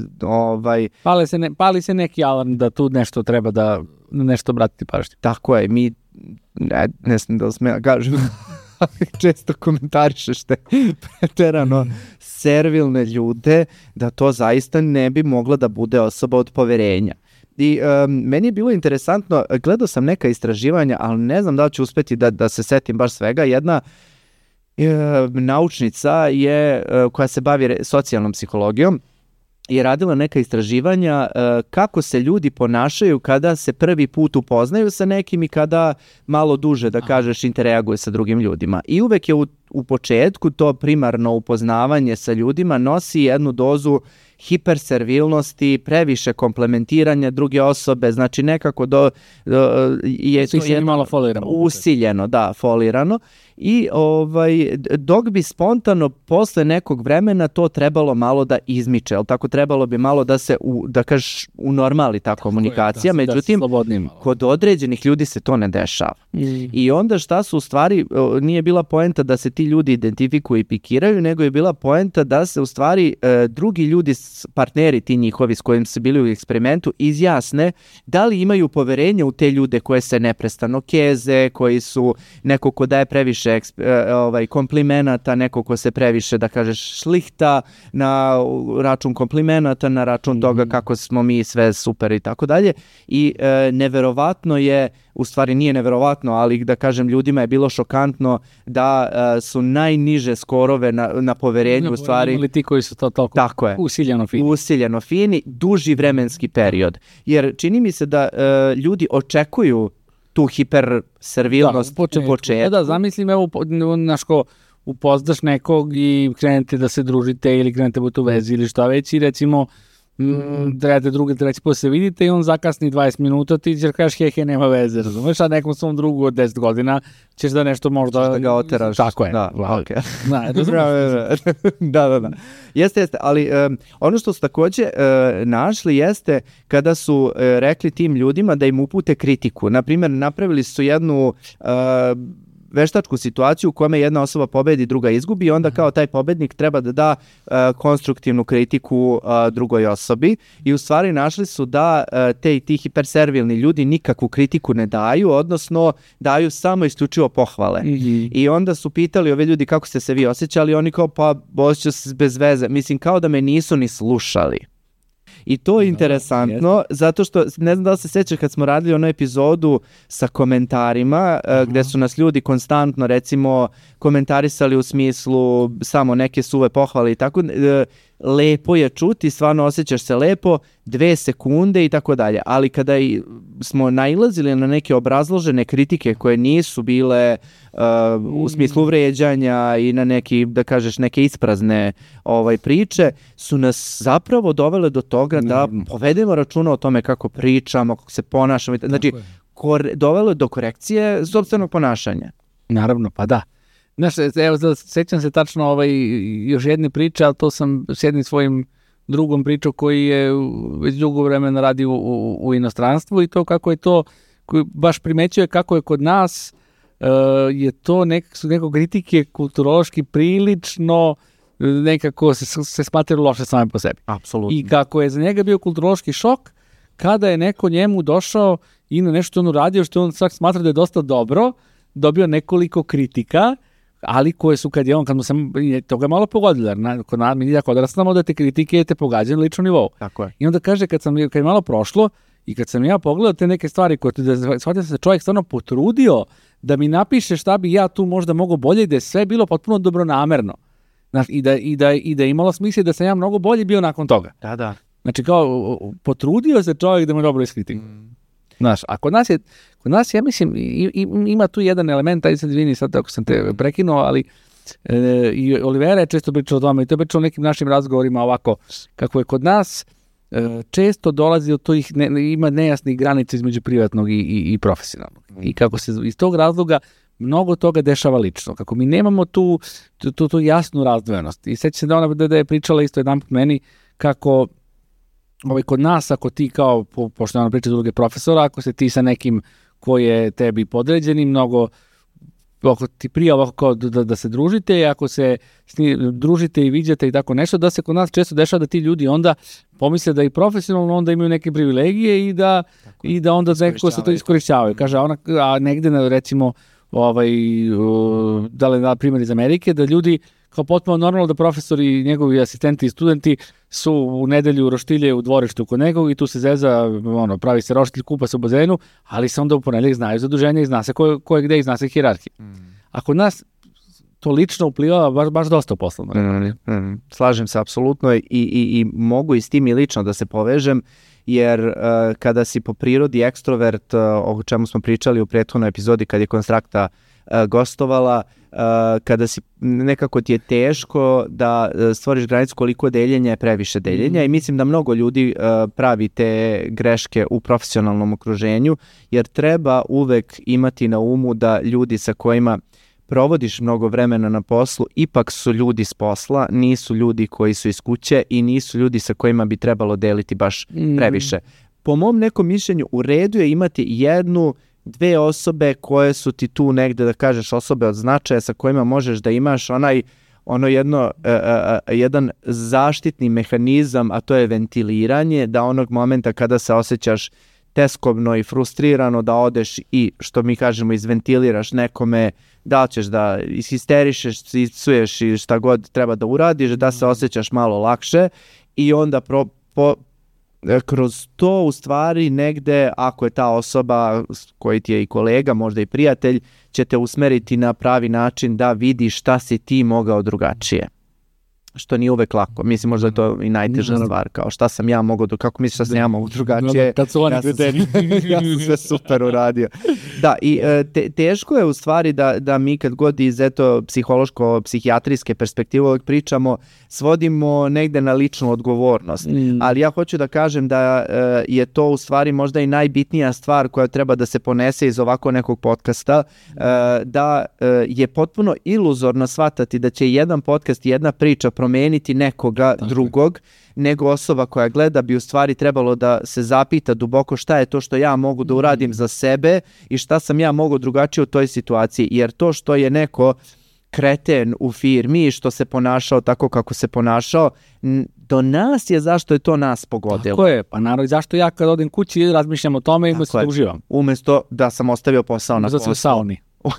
Pali se neki alarm da tu nešto treba da nešto obratiti pažnju. Tako je, mi ne znam da smem kažem, često komentarišeš te preterano servilne ljude, da to zaista ne bi mogla da bude osoba od poverenja. I meni je bilo interesantno, gledao sam neka istraživanja, ali ne znam da li ću uspeti da se setim baš svega. Jedna naučnica koja se bavi socijalnom psihologijom je radila neka istraživanja kako se ljudi ponašaju kada se prvi put upoznaju sa nekim i kada malo duže, da kažeš, interaguju sa drugim ljudima. I uvek je u početku to primarno upoznavanje sa ljudima nosi jednu dozu hiperservilnosti, previše komplementiranja druge osobe, znači nekako je to malo folirano. Usiljeno, da, folirano. I dok bi spontano posle nekog vremena to trebalo malo da izmiče, ali tako trebalo bi malo da se, da kažeš, unormali ta komunikacija, međutim, kod određenih ljudi se to ne dešava. I onda šta su u stvari, nije bila poenta da se ti ti ljudi identifikuju i pikiraju, nego je bila poenta da se u stvari drugi ljudi, partneri ti njihovi s kojim su bili u eksperimentu, izjasne da li imaju poverenje u te ljude koje se neprestano keze, koji su neko ko daje previše komplimenata, neko ko se previše, da kažeš, šlihta na račun komplimenata, na račun toga kako smo mi sve super i tako dalje. I neverovatno je, u stvari nije neverovatno, ali da kažem ljudima je bilo šokantno da su najniže skorove na poverenju u stvari imali ti koji su to toliko usiljeno fini, duži vremenski period. Jer čini mi se da ljudi očekuju tu hiperservilnost u početku. Da, zamislim, evo, naško, upoznaš nekog i krenete da se družite ili krenete u tu vezi ili šta već i recimo trebate drugi treći put se vidite i on zakasni 20 minuta, ti ćeš kažeš he, nema veze, razumeš, a nekom svom drugu od 10 godina ćeš da nešto možda... Ćeš da ga oteraš. Tako je. Da, okay. Da. Jeste, ali ono što su takođe našli jeste kada su rekli tim ljudima da im upute kritiku. Naprimjer, napravili su jednu... veštačku situaciju u kome jedna osoba pobedi, druga izgubi i onda kao taj pobednik treba da da konstruktivnu kritiku drugoj osobi i u stvari našli su da ti hiperservilni ljudi nikakvu kritiku ne daju, odnosno daju samo isključivo pohvale. I onda su pitali ove ljudi kako ste se vi osjećali, oni kao pa osjećao se bez veze. Mislim kao da me nisu ni slušali. I to je interesantno, zato što, ne znam da li se sjećaš kad smo radili onu epizodu sa komentarima, gde su nas ljudi konstantno, recimo, komentarisali u smislu samo neke suve pohvale i tako, lepo je čuti, stvarno osjećaš se lepo, 2 sekunde i tako dalje. Ali kada smo nailazili na neke obrazložene kritike koje nisu bile u smislu vređanja i na neki, da kažeš, neke isprazne priče, su nas zapravo dovele do toga da povedemo računa o tome kako pričamo, kako se ponašamo. Znači, dovelo do korekcije sopstvenog ponašanja. Naravno, pa da. Znaš, evo, sećam se tačno još jedne priče, ali to sam s jednim svojim drugom pričao koji je već dugo vremena radi u inostranstvu i to kako je to, koji baš primećuje kako je kod nas je to neko kritike kulturološki prilično nekako se smatraju loše same po sebi. Apsolutno. I kako je za njega bio kulturološki šok kada je neko njemu došao i na nešto on uradio što on svak smatra da je dosta dobro, dobio nekoliko kritika, ali koje su kad mu se toga malo pogodilo, jer kod mi jako odrastamo da te kritike te pogađaju na ličnom nivou. Tako je. I onda kaže kad je malo prošlo i kad sam ja pogledao te neke stvari koje shvatio se čovjek stvarno potrudio da mi napiše šta bi ja tu možda mogao bolje i da je sve bilo potpuno dobronamerno. Znaš, i da je imalo smisla da sam ja mnogo bolje bio nakon toga. Da. Znači kao potrudio se čovjek da mu dobro iskritikuje. Znaš, a kod nas ja mislim, ima tu jedan element, aj sad izvini sad ako sam te prekinuo, ali i Olivera je često pričao o tome i to je pričao o nekim našim razgovorima ovako, kako je kod nas često dolazi do tih, ima nejasnih granica između privatnog i profesionalnog. I kako se iz tog razloga mnogo toga dešava lično. Kako mi nemamo tu jasnu razdvojenost. I seća se da ona da je pričala isto jedan put meni kako kod nas, ako ti kao, pošto ona priča druge profesora, ako se ti sa nekim koji je tebi podređeni, mnogo, ako ti prija ovako kao da se družite, ako se družite i viđate i tako nešto, da se kod nas često dešava da ti ljudi onda pomisle da i profesionalno onda imaju neke privilegije i da onda nekako se to iskorišćavaju. Kaže, a negde, recimo, da li da primjer iz Amerike, da ljudi kao potpuno normalno da profesori, njegovi asistenti i studenti su u nedelju roštilje u dvorištu kod nekog i tu se zeza, pravi se roštilj, kupa se u bazenu, ali se onda u ponedeljak znaju zaduženja i zna se ko je gde i zna se hijerarhija. A kod nas to lično upliva baš dosta u poslovno. Slažem se apsolutno i mogu i s tim i lično da se povežem, jer kada si po prirodi ekstrovert, o čemu smo pričali u prethodnoj epizodi kad je Konstrakta gostovala, kada si nekako ti je teško da stvoriš granicu koliko deljenja je previše deljenja i mislim da mnogo ljudi pravi te greške u profesionalnom okruženju, jer treba uvek imati na umu da ljudi sa kojima provodiš mnogo vremena na poslu ipak su ljudi s posla, nisu ljudi koji su iz kuće i nisu ljudi sa kojima bi trebalo deliti baš previše. Po mom nekom mišljenju u redu je imati jednu dve osobe koje su ti tu negde, da kažeš, osobe od značaja sa kojima možeš da imaš jedan zaštitni mehanizam, a to je ventiliranje, da onog momenta kada se osjećaš teskobno i frustrirano, da odeš i, što mi kažemo, izventiliraš nekome, da li ćeš da ishisterišeš, iscuješ i šta god treba da uradiš, da se osjećaš malo lakše i onda kroz to u stvari negde, ako je ta osoba koji ti je i kolega, možda i prijatelj, će te usmeriti na pravi način da vidiš šta si ti mogao drugačije. Što nije uvek lako. Mislim, možda je to i najteža stvar, kao šta sam ja mogao, kako misliš šta sam ja mogao drugačije? Kad su oni kriteriji. Ja sam sve super uradio. Da, i teško je u stvari da mi kad god iz psihološko-psihijatrijske perspektive uvek pričamo, svodimo negde na ličnu odgovornost. Ali ja hoću da kažem da je to u stvari možda i najbitnija stvar koja treba da se ponese iz ovako nekog podcasta, da je potpuno iluzorno shvatati da će jedan podcast i jedna priča promeniti nekoga drugog, nego osoba koja gleda bi u stvari trebalo da se zapita duboko šta je to što ja mogu da uradim za sebe i šta sam ja mogao drugačije u toj situaciji, jer to što je neko kreten u firmi i što se ponašao tako kako se ponašao, do nas je zašto je to nas pogodilo. Tako je, pa naravno, zašto ja kad odem kući razmišljam o tome i umesto da uživam. Umesto da sam ostavio posao na poslu. U sauni.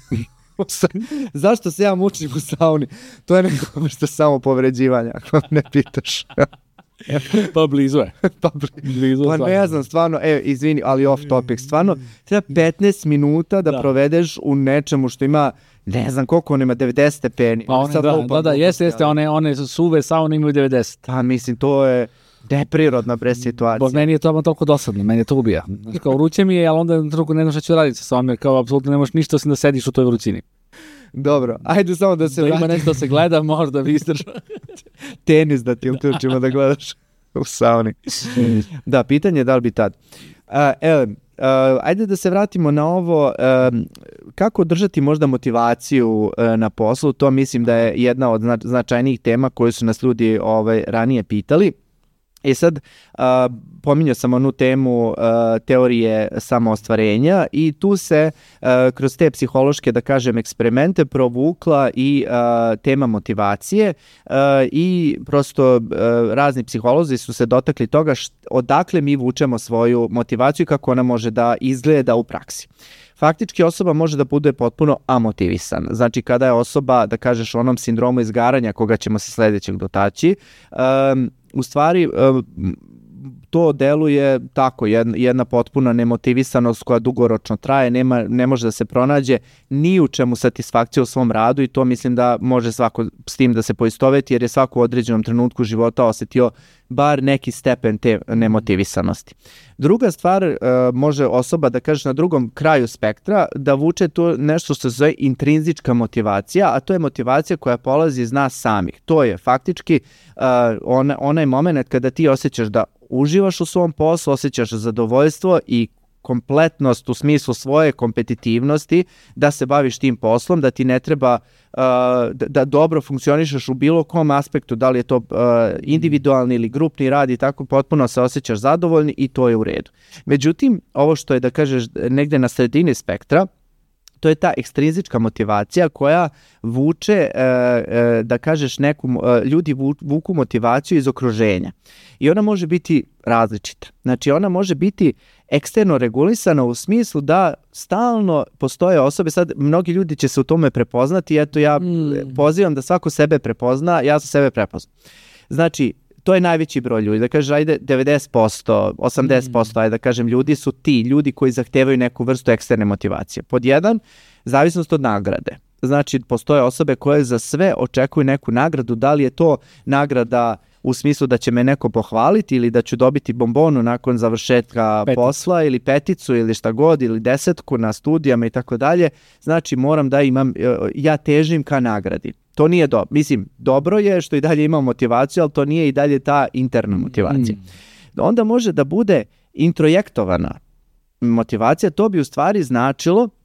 Zašto se ja mučim u sauni? To je neko vrsta samopovređivanja, ako ne pitaš. Pa blizu je. Pa ne znam, stvarno, izvini, ali off topic, stvarno, treba 15 minuta da provedeš u nečemu što ima, ne znam koliko on ima, 90 stepeni. Pa jeste, one suve saune imaju 90. Pa mislim, to je neprirodna situacija. Meni je to toliko dosadno, meni je to ubija. Kao vruće mi je, ali onda truku ne znaš šta ću raditi sa svojom, jer kao apsolutno ne možeš ništa osim da sediš u toj vrućini. Dobro, ajde samo da se vratim. Da ima nešto da se gleda, možda bi izdržao. Tenis da ti uključimo da gledaš u sauni. Da, pitanje je da li bi tad. Ajde da se vratimo na ovo, kako održati možda motivaciju na poslu, to mislim da je jedna od značajnijih tema koje su nas ljudi ranije pitali. I sad, pominjao sam onu temu teorije samoostvarenja i tu se kroz te psihološke, da kažem, eksperimente provukla i tema motivacije i prosto razni psiholozi su se dotakli toga odakle mi vučemo svoju motivaciju i kako ona može da izgleda u praksi. Faktički osoba može da bude potpuno amotivisan. Znači kada je osoba, da kažeš, onom sindromu izgaranja koga ćemo se sledećeg dotaći, u stvari to deluje tako, jedna potpuna nemotivisanost koja dugoročno traje, ne može da se pronađe ni u čemu satisfakcija u svom radu i to mislim da može svako s tim da se poistoveti jer je svako u određenom trenutku života osetio bar neki stepen te nemotivisanosti. Druga stvar, može osoba, da kažeš, na drugom kraju spektra da vuče to nešto što se zove intrinzička motivacija, a to je motivacija koja polazi iz nas samih. To je faktički onaj moment kada ti osjećaš da uživaš u svom poslu, osjećaš zadovoljstvo i kompletnost u smislu svoje kompetitivnosti da se baviš tim poslom, da ti ne treba da dobro funkcionišeš u bilo kom aspektu, da li je to individualni ili grupni rad i tako potpuno se osjećaš zadovoljni i to je u redu. Međutim, ovo što je, da kažeš, negde na sredini spektra, to je ta ekstrinzička motivacija koja vuče, da kažeš, ljudi vuku motivaciju iz okruženja. I ona može biti različita. Znači, ona može biti eksterno regulisana u smislu da stalno postoje osobe, sad mnogi ljudi će se u tome prepoznati, eto ja pozivam da svako sebe prepozna, ja sam sebe prepoznao. Znači, to je najveći broj ljudi, da kažeš, ajde 90%, 80%, ajde da kažem, ljudi su ti ljudi koji zahtevaju neku vrstu eksterne motivacije. Pod jedan, zavisnost od nagrade. Znači, postoje osobe koje za sve očekuju neku nagradu, da li je to nagrada u smislu da će me neko pohvaliti ili da ću dobiti bombonu nakon završetka posla ili peticu ili šta god ili 10 na studijama i tako dalje. Znači, moram da imam, ja težim ka nagradi. To nije dobro. Mislim, dobro je što i dalje imam motivaciju, ali to nije i dalje ta interna motivacija. Onda može da bude introjektovana motivacija, to bi u stvari značilo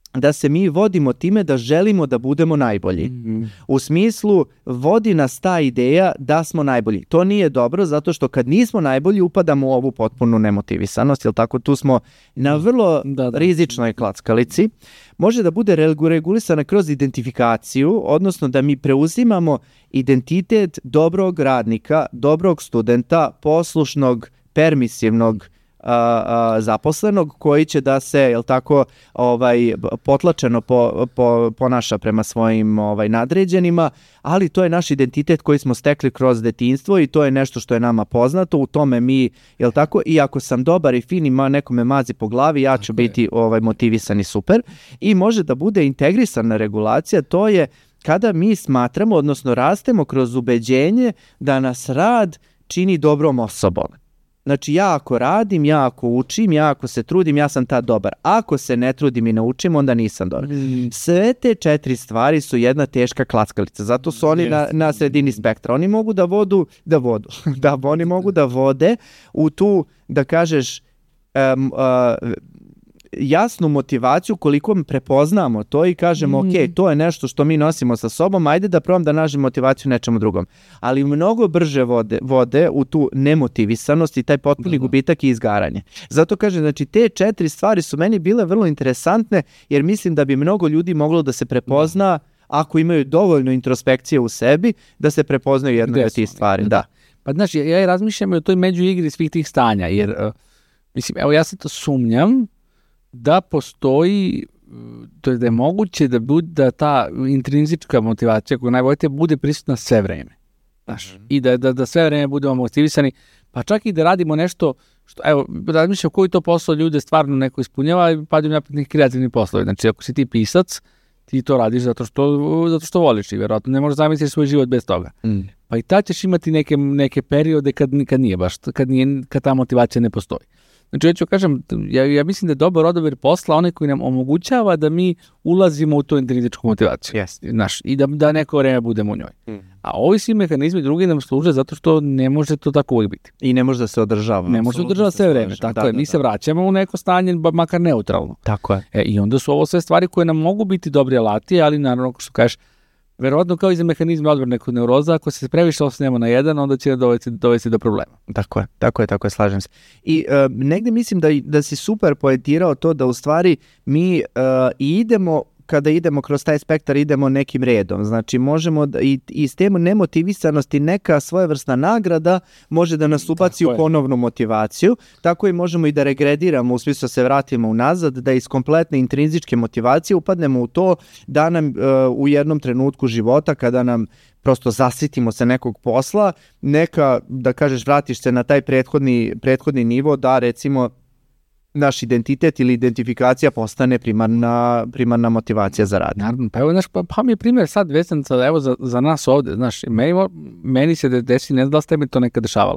da se mi vodimo time da želimo da budemo najbolji. U smislu, vodi nas ta ideja da smo najbolji. To nije dobro zato što kad nismo najbolji upadamo u ovu potpunu nemotivisanost, jel tako? Tu smo na vrlo rizičnoj klackalici. Može da bude regulisana kroz identifikaciju, odnosno da mi preuzimamo identitet dobrog radnika, dobrog studenta, poslušnog, permisivnog zaposlenog koji će da se, jel tako, potlačeno ponaša prema svojim nadređenima, ali to je naš identitet koji smo stekli kroz detinjstvo i to je nešto što je nama poznato, u tome mi, jel tako, i ako sam dobar i fin i nekome mazi po glavi, ja ću biti motivisan i super. I može da bude integrisana regulacija, to je kada mi smatramo, odnosno rastemo kroz ubeđenje da nas rad čini dobrom osobom. Znači, ja ako radim, ja ako učim, ja ako se trudim, ja sam tad dobar. Ako se ne trudim i ne učim, onda nisam dobar. Sve te 4 stvari su jedna teška klackalica. Zato su oni na sredini spektra. Oni mogu oni mogu da vode u tu, da kažeš, jasnu motivaciju koliko prepoznamo to i kažemo ok, to je nešto što mi nosimo sa sobom, ajde da probam da nađem motivaciju nečemu drugom. Ali mnogo brže vode u tu nemotivisanost i taj potpuni gubitak i izgaranje. Zato kažem, znači te 4 stvari su meni bile vrlo interesantne jer mislim da bi mnogo ljudi moglo da se prepozna ako imaju dovoljno introspekcije u sebi, da se prepoznaju jedne od tih stvari. Da. Pa znaš, ja razmišljam o toj međuigri svih tih stanja, jer mislim, evo ja se to sumnjam da postoji, to je da je moguće da ta intrinzička motivacija koja najbolje bude prisutna sve vreme. Znaš, i da sve vreme budemo motivisani, pa čak i da radimo nešto, što, evo, razmišljam koji to posao ljude stvarno neko ispunjava i padaju napred neki kreativni poslovi. Znači, ako si ti pisac, ti to radiš zato što voliš i vjerojatno ne možeš zamisliti svoj život bez toga. Pa i tad ćeš imati neke periode kad nije baš, kad ta motivacija ne postoji. Znači, ja ću kažem, ja mislim da je dobar odabir posla onaj koji nam omogućava da mi ulazimo u tu intrinzičku motivaciju. Znaš, i da neko vreme budemo u njoj. A ovi svi mehanizmi drugi nam služe zato što ne može to tako uvijek biti. I ne može da se održava. Ne može da održava sve vreme. Tako je, mi se vraćamo u neko stanje, makar neutralno. Tako je. I onda su ovo sve stvari koje nam mogu biti dobri alati, ali naravno, što kažeš, verovatno kao i za mehanizme odbrane kod neuroza, ako se previše osnemo na jedan, onda će dovesti do problema. Tako je, slažem se. I negde mislim da si super poentirao to da u stvari mi idemo, kada idemo kroz taj spektar, idemo nekim redom. Znači, možemo i s tem nemotivisanosti neka svojevrsna nagrada može da nas ubaci u ponovnu motivaciju. Tako i možemo i da regrediramo, u smislu se vratimo unazad, da iz kompletne intrinzičke motivacije upadnemo u to da nam u jednom trenutku života, kada nam prosto zasitimo se nekog posla, neka, da kažeš, vratiš se na taj prethodni nivo, da recimo naš identitet ili identifikacija postane primarna motivacija za rad. Naravno, pa evo, znaš, pa mi je primjer sad vezan evo za nas ovdje, znaš, meni se desi, ne znam da li ste mi to nekad dešavalo.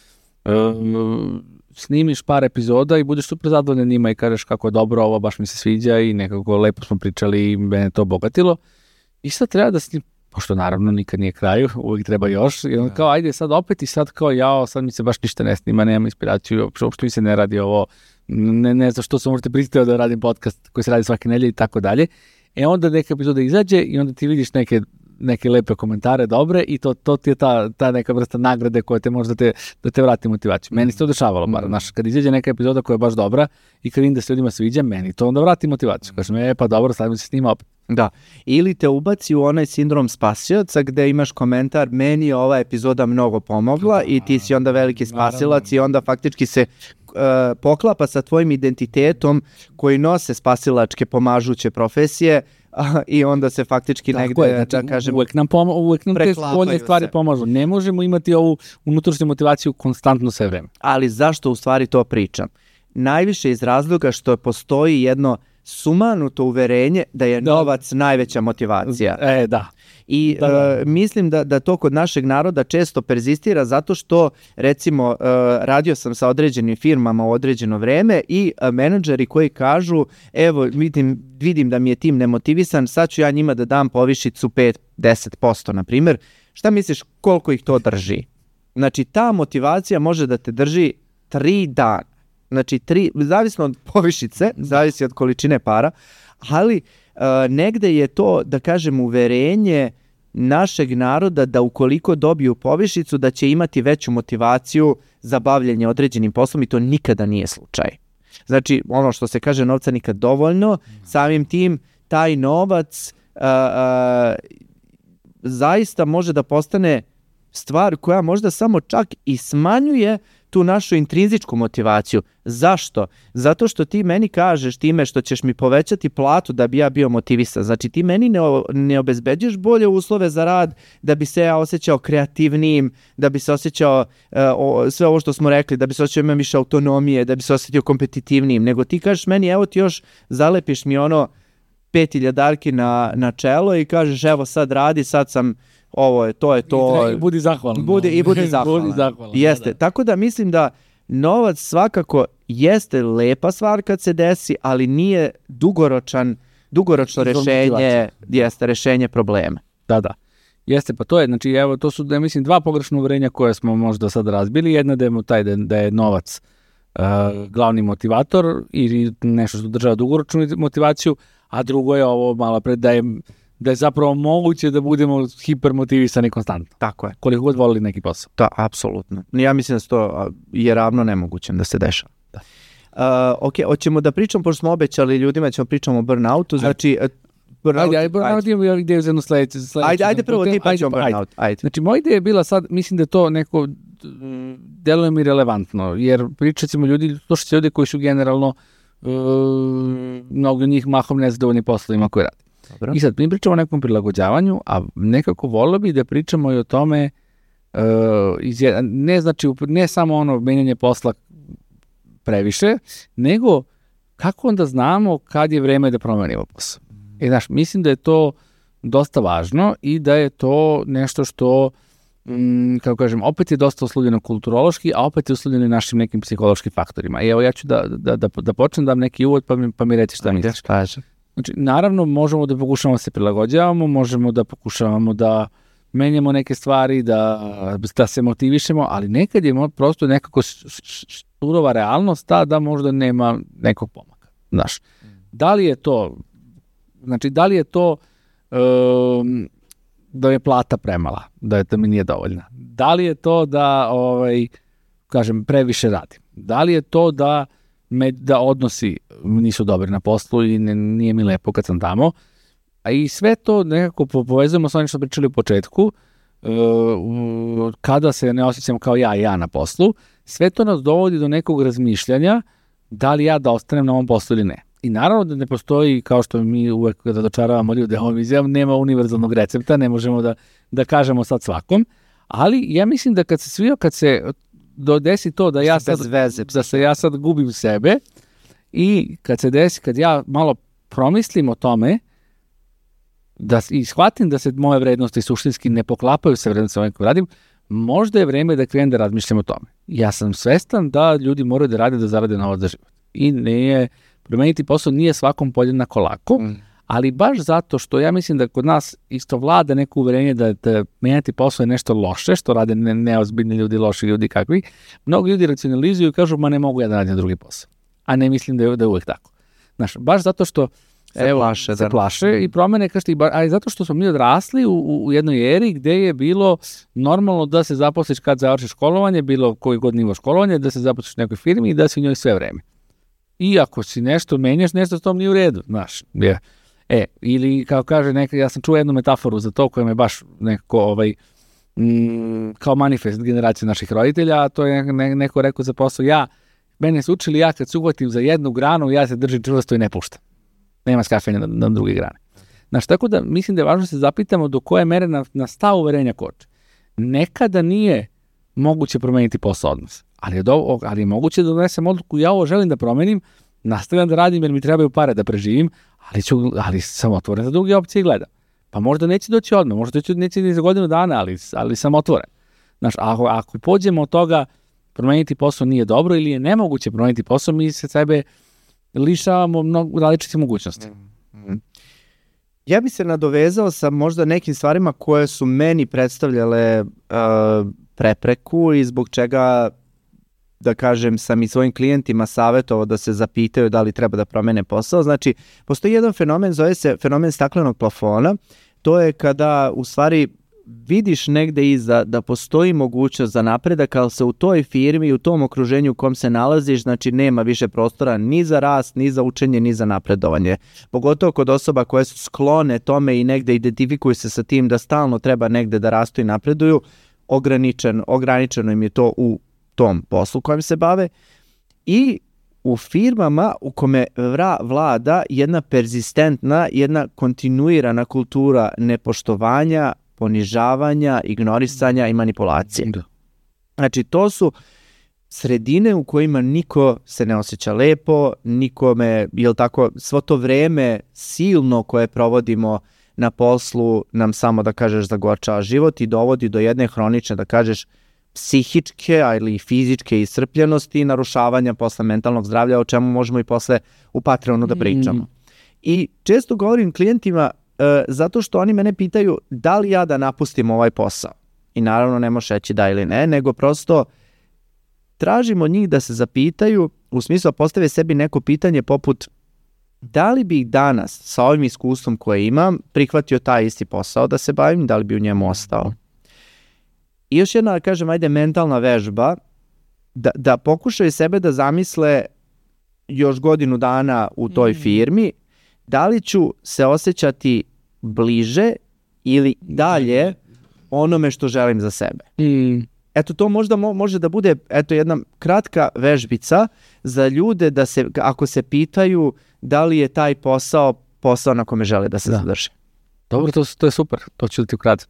Snimiš par epizoda i budeš super zadovoljan njima i kažeš kako je dobro, ovo baš mi se sviđa i nekako lepo smo pričali i mene to obogatilo. I sad treba da pošto naravno nikad nije kraju, uvijek treba još, i onda kao ajde sad opet i sad kao sad mi se baš ništa ne snima, nemam inspiraciju, uopšte mi se ne radi ovo, ne znam što sam možete pristao da radim podcast koji se radi svake nedelje i tako dalje. Onda neka epizoda izađe i onda ti vidiš neke lepe komentare, dobre, i to ti je ta neka vrsta nagrade koja te može da te vrati motivaciju. Meni se to dešavalo, bar, znaš, kad izađe neka epizoda koja je baš dobra i kad vidim da se ljudima sviđa, meni to onda vrati motivaciju. Kažem, pa dobro, sad mi se snima opet. Da, ili te ubaci u onaj sindrom spasioca gde imaš komentar, meni je ova epizoda mnogo pomogla i ti si onda veliki spasilac i onda faktički se poklapa sa tvojim identitetom koji nose spasilačke pomažuće profesije i onda se faktički negde, da kažem, uvek nam te spoljne stvari pomažu. Ne možemo imati ovu unutrašnju motivaciju konstantno sve vreme. Ali zašto u stvari to pričam? Najviše iz razloga što postoji jedno sumanuto uverenje da je novac najveća motivacija. Da. I mislim da to kod našeg naroda često perzistira zato što, recimo, radio sam sa određenim firmama u određeno vreme i menadžeri koji kažu, evo vidim da mi je tim nemotivisan, sad ću ja njima da dam povišicu 5-10%, na primjer. Šta misliš koliko ih to drži? Znači, ta motivacija može da te drži 3 dana. Znači, zavisno od povišice, zavisi od količine para, ali negde je to, da kažem, uverenje našeg naroda da ukoliko dobiju povišicu da će imati veću motivaciju za bavljenje određenim poslom i to nikada nije slučaj. Znači, ono što se kaže, novca nikad dovoljno, samim tim taj novac zaista može da postane stvar koja možda samo čak i smanjuje tu našu intrinzičku motivaciju. Zašto? Zato što ti meni kažeš time što ćeš mi povećati platu da bi ja bio motivisan. Znači ti meni ne obezbeđuješ bolje uslove za rad da bi se ja osjećao kreativnijim, da bi se osjećao sve ovo što smo rekli, da bi se osjećao imam više autonomije, da bi se osjećao kompetitivnijim, nego ti kažeš meni evo ti još zalepiš mi ono 5.000 na čelo i kažeš evo sad radi, sad sam ovo je to. I budi zahvalan. Budi zahvalan. Jeste. Da. Tako da mislim da novac svakako jeste lepa stvar kad se desi, ali nije dugoročno rešenje, jeste rešenje problema. Da. Jeste, pa to je, znači evo to su, mislim, dva pogrešna uverenja koje smo možda sad razbili. Jedna da je novac glavni motivator ili nešto što država dugoročnu motivaciju, a drugo je ovo malo pred da je zapravo moguće da budemo hipermotivisani konstantno. Tako je. Koliko god volili neki posao. Da, apsolutno. Ja mislim da to je ravno nemoguće da se dešava. Da. Ok, hoćemo da pričamo, pošto smo obećali ljudima, ćemo pričamo o burnoutu, znači... Burnout imamo ideju za jednu sledeću. Ajde prvo ti pa ćemo burnout. Ajde. Znači, moja ideja je bila sad, mislim da to neko deluje mi relevantno, jer pričat ćemo slušat ljudi koji su generalno mnogo njih mahom nezadovoljni poslovima koje radi. Dobro. I sad mi pričamo o nekom prilagođavanju, a nekako volio bi da pričamo i o tome ne samo ono menjanje posla previše, nego kako onda znamo kad je vreme da promenimo posao. Znaš, mislim da je to dosta važno i da je to nešto što kako kažem, opet je dosta uslovljeno kulturološki, a opet je uslovljeno i našim nekim psihološkim faktorima. I evo ja ću da počnem da dam neki uvod pa mi reći šta misliš. Znači, naravno, možemo da pokušamo da se prilagođavamo, možemo da pokušavamo da menjamo neke stvari, da se motivišemo, ali nekad je prosto nekako surova realnost ta da možda nema nekog pomaka. Znaš, da li je to da je plata premala, da mi nije dovoljna? Da li je to da, kažem, previše radim? Da li je to da odnosi nisu dobri na poslu i nije mi lepo kad sam tamo? A i sve to nekako povezujemo sa onim što pričali u početku, kada se ne osjećam kao ja na poslu, sve to nas dovodi do nekog razmišljanja da li ja da ostanem na ovom poslu ili ne. I naravno da ne postoji, kao što mi uvek razočaravamo ljude ovom izjavom, nema univerzalnog recepta, ne možemo da kažemo sad svakom, ali ja mislim da kad se desi to da ja sad gubim sebe i kad se desi, kad ja malo promislim o tome i shvatim da se moje vrednosti suštinski ne poklapaju sa vrednostima koje radim, možda je vreme da krenem da razmišljam o tome. Ja sam svestan da ljudi moraju da rade da zarade novac za život. I promeniti posao nije svakom podjednako lako, ali baš zato što ja mislim da kod nas isto vlada neko uverenje da menjati posao je nešto loše, što rade neozbiljni ljudi, loši ljudi kakvi. Mnogo ljudi racionalizuju i kažu, ma ne mogu ja da radim drugi posao. A ne mislim da je uvek tako. Znaš, baš zato što se plaše i promene, ali zato što smo mi odrasli u jednoj eri gde je bilo normalno da se zaposliš kad završiš školovanje, bilo koji god nivo školovanja, da se zaposliš u nekoj firmi i da si u njoj sve vreme. I ako si nešto menjaš, nešto s tom nije u redu, znaš. Ili kao kaže ja sam čuo jednu metaforu za to koja me baš nekako kao manifest generacije naših roditelja, a to je neko rekao za posao, mene su učili, ja kad se uhvatim za jednu granu, ja se držim čvrsto i ne puštam. Nema skafenja na druge grane. Znaš, tako da mislim da je važno se zapitamo do koje mere nas ta uverenja koče. Nekada nije moguće promeniti posao odnos, ali je moguće da donesem odluku, ja ovo želim da promenim, nastavljam da radim jer mi trebaju pare da preživim, ali sam otvoren za druge opcije i gledam. Pa možda neće doći odmah, možda neće ni za godinu dana, ali sam otvoren. Znaš, ako pođemo od toga, promeniti posao nije dobro ili je nemoguće promeniti posao, mi se sebe lišavamo mnogo različitih mogućnosti. Ja bi se nadovezao sa možda nekim stvarima koje su meni predstavljale prepreku i zbog čega da kažem, sam i svojim klijentima savjetovao da se zapitaju da li treba da promene posao. Znači, postoji jedan fenomen, zove se fenomen staklenog plafona. To je kada u stvari vidiš negde iza da postoji mogućnost za napredak, ali se u toj firmi, u tom okruženju u kom se nalaziš, znači nema više prostora ni za rast, ni za učenje, ni za napredovanje. Pogotovo kod osoba koje su sklone tome i negde identifikuju se sa tim da stalno treba negde da rastu i napreduju, ograničeno im je to u tom poslu kojem se bave. I u firmama u kome vlada jedna perzistentna, jedna kontinuirana kultura nepoštovanja, ponižavanja, ignorisanja i manipulacije. Da. Znači, to su sredine u kojima niko se ne osjeća lepo, nikome, jel tako, svo to vreme silno koje provodimo na poslu nam samo, da kažeš, zagorčava život i dovodi do jedne hronične, da kažeš, psihičke ili fizičke iscrpljenosti i narušavanja posle mentalnog zdravlja, o čemu možemo i posle u Patreonu da pričamo. I često govorim klijentima zato što oni mene pitaju da li ja da napustim ovaj posao. I naravno ne možeš reći da ili ne, nego prosto tražim od njih da se zapitaju, u smislu postave sebi neko pitanje poput da li bih danas sa ovim iskustvom koje imam prihvatio taj isti posao da se bavim, da li bi u njemu ostao. I još jedna, da kažem, mentalna vežba, da pokušaju sebe da zamisle još godinu dana u toj firmi, da li ću se osjećati bliže ili dalje onome što želim za sebe. Eto, to možda može da bude jedna kratka vežbica za ljude da se, ako se pitaju da li je taj posao na kome žele da se zadrže. Dobro, to je super, to ću da ti ukradim.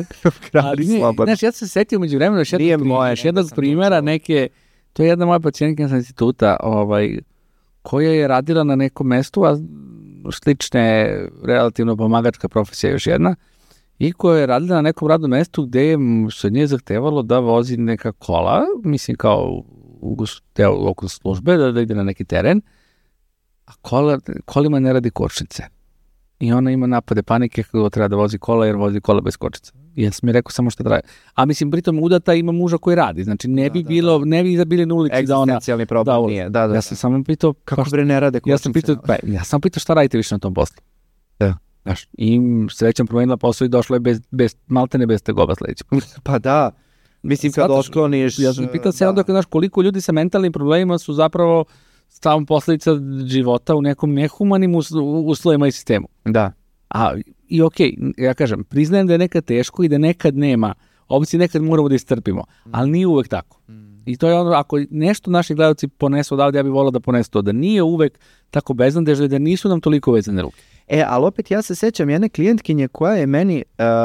Znaš, ja sam se setio među vremenu još jednog primjera to je jedna moja pacijentkinja sa instituta koja je radila na nekom mestu, a slične, relativno pomagačka profesija još jedna, i koja je radila na nekom radnom mestu gde se nije zahtevalo da vozi neka kola, mislim kao oko službe, da ide na neki teren, a kolima ne radi kočnice. I ona ima napade panike kako treba da vozi kola jer vozi kola bez kočnica. Ja sam mi rekao samo što traje. A mislim, pritom udata ima muža koji radi. Znači, ne bi bili na ulici da ona... Egzistencijalni problem nije. Ja sam samo pitao... Kako bre ne rade kočnice? Ja sam pitao šta radite više na tom poslu. Da. Znaš, i srećom promenila posao i došlo je maltene bez tegoba sledeći. Pa da. Mislim, kad otkloniš... Ja sam pitao se onda koliko ljudi sa mentalnim problemima su zapravo samo posledica života u nekom nehumanim uslovima i sistemu. Da. I okej, ja kažem, priznajem da je nekad teško i da nekad nema opcije, nekad moramo da istrpimo, ali nije uvek tako. I to je ono, ako nešto naši gledalci ponesu odavde, ja bih volao da ponesu to, da nije uvek tako beznadežno i da nisu nam toliko vezane ruke. Ali opet ja se sećam jedne klijentkinje koja je meni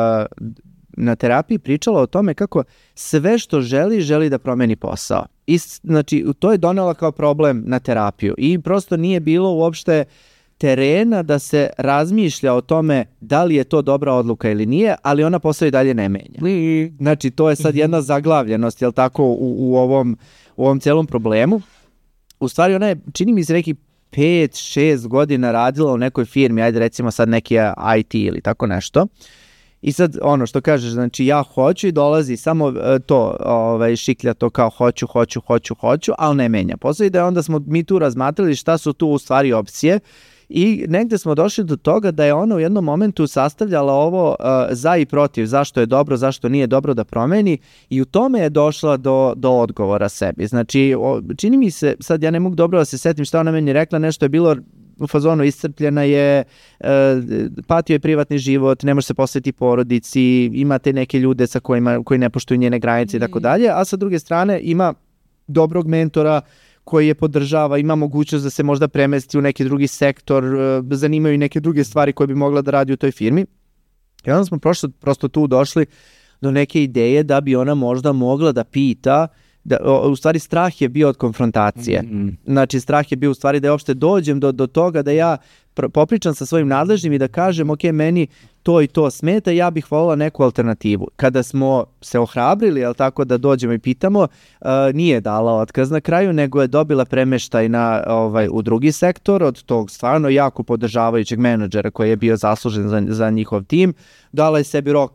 na terapiji pričala o tome kako sve što želi da promeni posao. I znači, to je donela kao problem na terapiju i prosto nije bilo uopšte terena da se razmišlja o tome da li je to dobra odluka ili nije, ali ona posao i dalje ne menja. Znači, to je sad jedna zaglavljenost, jel tako, u ovom celom problemu. U stvari, ona je, čini mi se, neki 5-6 godina radila u nekoj firmi, ajde recimo sad neki IT ili tako nešto. I sad ono što kažeš, znači ja hoću i dolazi samo to, šiklja to kao hoću, ali ne menja. Posle da onda smo mi tu razmatrali šta su tu u stvari opcije i negde smo došli do toga da je ona u jednom momentu sastavljala ovo za i protiv, zašto je dobro, zašto nije dobro da promeni i u tome je došla do odgovora sebi. Znači, čini mi se, sad ja ne mogu dobro da se setim šta ona meni rekla, nešto je bilo u fazonu iscrpljena je, patio je privatni život, ne može se posvetiti porodici, imate neke ljude sa koji ne poštuju njene granice i tako dalje, a sa druge strane ima dobrog mentora koji je podržava, ima mogućnost da se možda premesti u neki drugi sektor, zanimaju i neke druge stvari koje bi mogla da radi u toj firmi. I onda smo prosto tu došli do neke ideje da bi ona možda mogla da pita, u stvari strah je bio od konfrontacije. Znači, strah je bio u stvari da ja uopšte dođem do toga da ja popričam sa svojim nadležnim i da kažem, ok, meni to i to smeta, ja bih voljela neku alternativu. Kada smo se ohrabrili, jel tako, da dođemo i pitamo, nije dala otkaz na kraju, nego je dobila premeštaj u drugi sektor od tog stvarno jako podržavajućeg menadžera koji je bio zaslužen za njihov tim. Dala je sebi rok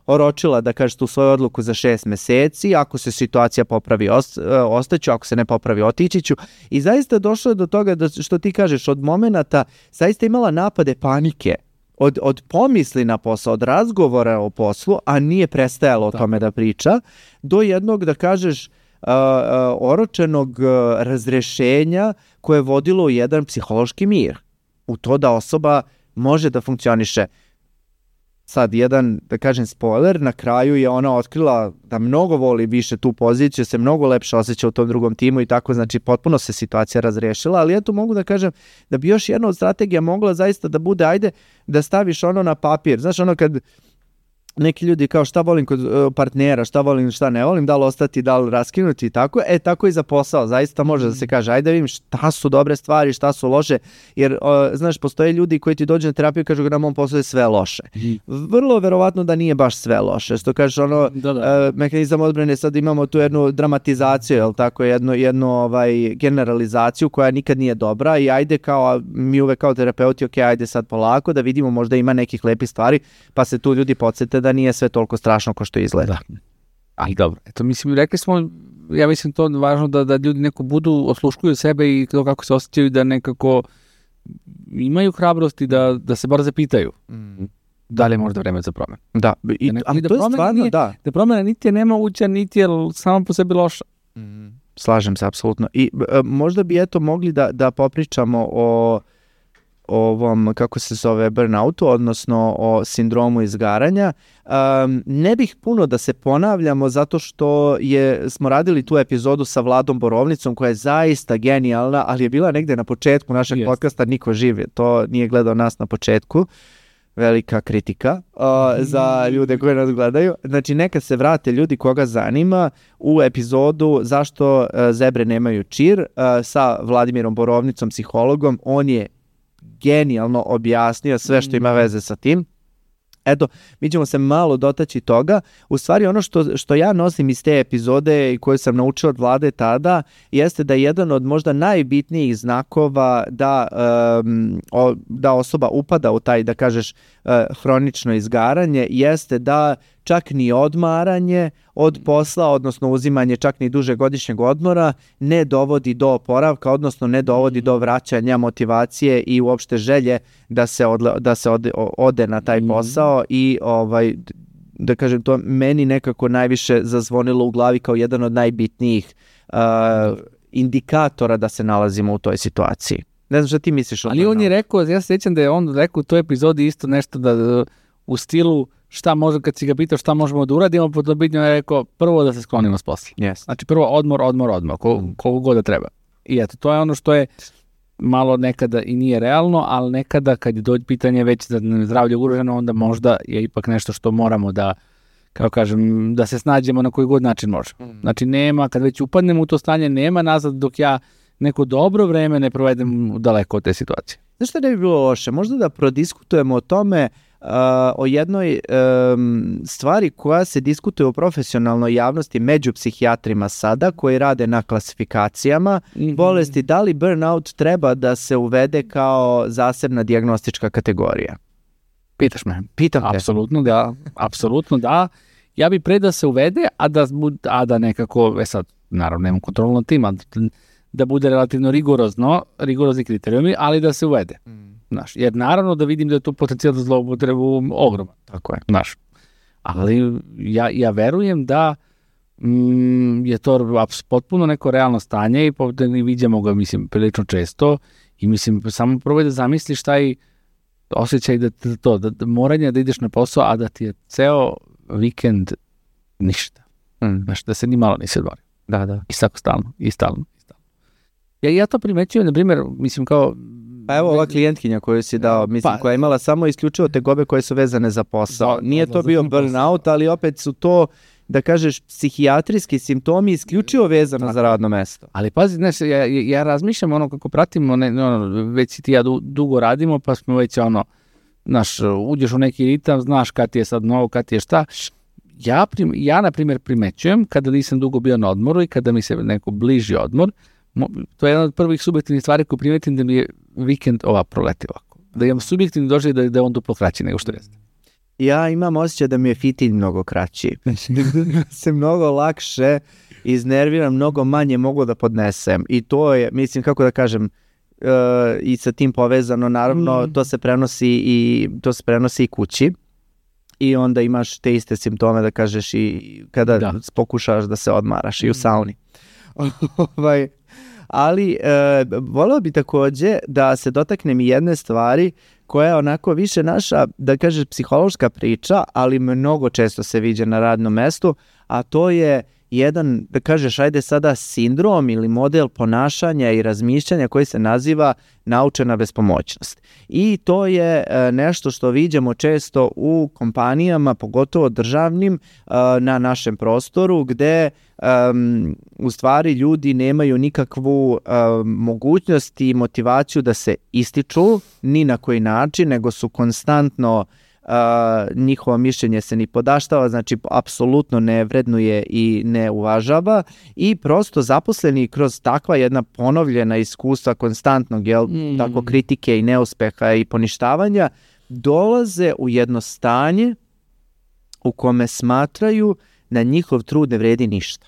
oročila da kažeš tu svoju odluku za 6 meseci, ako se situacija popravi ostaću, ako se ne popravi otići ću. I zaista došlo je do toga da, što ti kažeš, od momenata zaista imala napade panike, od pomisli na posao, od razgovora o poslu, a nije prestajalo o tome da priča, do jednog, da kažeš, oročenog razrešenja koje je vodilo u jedan psihološki mir. U to da osoba može da funkcioniše. Sad jedan, da kažem, spoiler, na kraju je ona otkrila da mnogo voli više tu poziciju, se mnogo lepše osjeća u tom drugom timu i tako, znači potpuno se situacija razrešila, ali eto mogu da kažem da bi još jedna od strategija mogla zaista da bude, ajde da staviš ono na papir, znaš ono kad neki ljudi kao šta volim kod partnera, šta volim, šta ne volim, da li ostati, da li raskinuti i tako, tako i za posao, zaista može da se kaže, ajde da vidim šta su dobre stvari, šta su loše, jer znaš, postoje ljudi koji ti dođu na terapiju i kažu da na mom poslu je sve loše. Vrlo verovatno da nije baš sve loše, što kažeš ono, mehanizam odbrane, sad imamo tu jednu dramatizaciju, jel tako, jednu generalizaciju koja nikad nije dobra i ajde kao, mi uvek kao terapeuti, ok, ajde sad polako da vidimo, možda ima nekih lepih stvari, pa se tu ljudi podsjete da nije sve toliko strašno kao što izgleda. Ali dobro, eto mislim, rekli smo, ja mislim to važno da ljudi neko budu, osluškuju sebe i to kako se osjećaju, da nekako imaju hrabrosti da se bar zapitaju da li je možda vreme za promenu. Da, ali to je stvarno, da. Da promena niti je nemoguća, niti je samo po sebi loša. Slažem se, apsolutno. I možda bi eto mogli da popričamo o ovom, kako se zove, burnoutu, odnosno o sindromu izgaranja. Ne bih puno da se ponavljamo zato što smo radili tu epizodu sa Vladom Borovnicom koja je zaista genijalna, ali je bila negde na početku našeg podcasta, niko živ to nije gledao nas na početku. Velika kritika za ljude koji nas gledaju. Znači, neka se vrate ljudi koga zanima u epizodu Zašto zebre nemaju čir sa Vladimirom Borovnicom, psihologom. On je genijalno objasnio sve što ima veze sa tim. Eto, mi ćemo se malo dotaći toga. U stvari ono što ja nosim iz te epizode i koju sam naučio od Vlade tada, jeste da je jedan od možda najbitnijih znakova da osoba upada u taj, da kažeš, hronično izgaranje, jeste da čak ni odmaranje od posla, odnosno uzimanje čak ni duže godišnjeg odmora, ne dovodi do oporavka, odnosno ne dovodi do vraćanja motivacije i uopšte želje da se ode na taj posao i da kažem, to meni nekako najviše zazvonilo u glavi kao jedan od najbitnijih indikatora da se nalazimo u toj situaciji. Ne znam šta ti misliš o tome. Ali on je rekao, ja se sjećam da je on rekao u toj epizodi isto nešto da u stilu šta može, kad si ga pitao šta možemo da uradimo, bitno je rekao prvo da se sklonimo s posla. Yes. Znači prvo odmor, koliko god da treba. I eto, to je ono što je malo nekada i nije realno, ali nekada kad dođe pitanje već za zdravlje ugroženo, onda možda je ipak nešto što moramo da, kao kažem, da se snađemo na koji god način možemo. Znači nema, kad već upadnemo u to stanje, nema nazad dok ja neko dobro vreme ne provedem daleko od te situacije. Znaš što ne bi bilo loše? Možda da prodiskutujemo o tome, o jednoj stvari koja se diskutuje u profesionalnoj javnosti među psihijatrima sada, koji rade na klasifikacijama bolesti, da li burnout treba da se uvede kao zasebna dijagnostička kategorija? Pitaš me. Pitam te. Apsolutno da. Ja bi pre da se uvede, a da nekako, sad, naravno, nemam kontrolu nad tim, da bude relativno rigorozni kriterijumi, ali da se uvede. Jer naravno da vidim da je tu potencijal za zloupotrebu ogroman. Tako je. Ali ja verujem da je to potpuno neko realno stanje i vidimo ga, mislim, prilično često i mislim, samo probaj da zamisliš taj osjećaj da moranje da ideš na posao, a da ti je ceo vikend ništa. Da se ni malo nisi odmorio. Da. I tako stalno. Ja to primećujem, na primjer, mislim kao... Pa evo ova klijentkinja koju si dao, mislim, koja je imala samo isključivo tegobe koje su vezane za posao. Nije to bio burnout, ali opet su to, da kažeš, psihijatrijski simptomi isključivo vezano za radno mesto. Ali pazi, znaš, ja razmišljam kako pratimo, već si ti ja dugo radimo, pa smo već uđeš u neki ritam, znaš kad ti je sad novo, kad ti je šta. Ja na primjer, primećujem kada nisam dugo bio na odmoru i kada mi se neko bliži odmor, to je jedna od prvih subjektivnih stvari koju primetim da mi je vikend proletio ovako. Da imam subjektivni doživljaj da je on duplo kraći nego što jeste. ja imam osjećaj da mi je fitilj mnogo kraći. Se mnogo lakše iznerviram, mnogo manje mogu da podnesem. I to je, mislim, kako da kažem, i sa tim povezano, naravno, to se prenosi i kući. I onda imaš te iste simptome, da kažeš, i kada pokušaš da se odmaraš i u sauni. Ali voleo bi takođe da se dotaknem i jedne stvari koja je onako više naša, da kažeš, psihološka priča, ali mnogo često se viđa na radnom mestu, a to je jedan, da kažeš, ajde sada, sindrom ili model ponašanja i razmišljanja koji se naziva naučena bespomoćnost. I to je nešto što viđamo često u kompanijama, pogotovo državnim, na našem prostoru, gde u stvari ljudi nemaju nikakvu mogućnost i motivaciju da se ističu ni na koji način, nego su konstantno njihovo mišljenje se ni podaštava, znači apsolutno ne vrednuje i ne uvažava i prosto zaposleni kroz takva jedna ponovljena iskustva konstantnog tako kritike i neuspeha i poništavanja dolaze u jedno stanje u kome smatraju da njihov trud ne vredi ništa.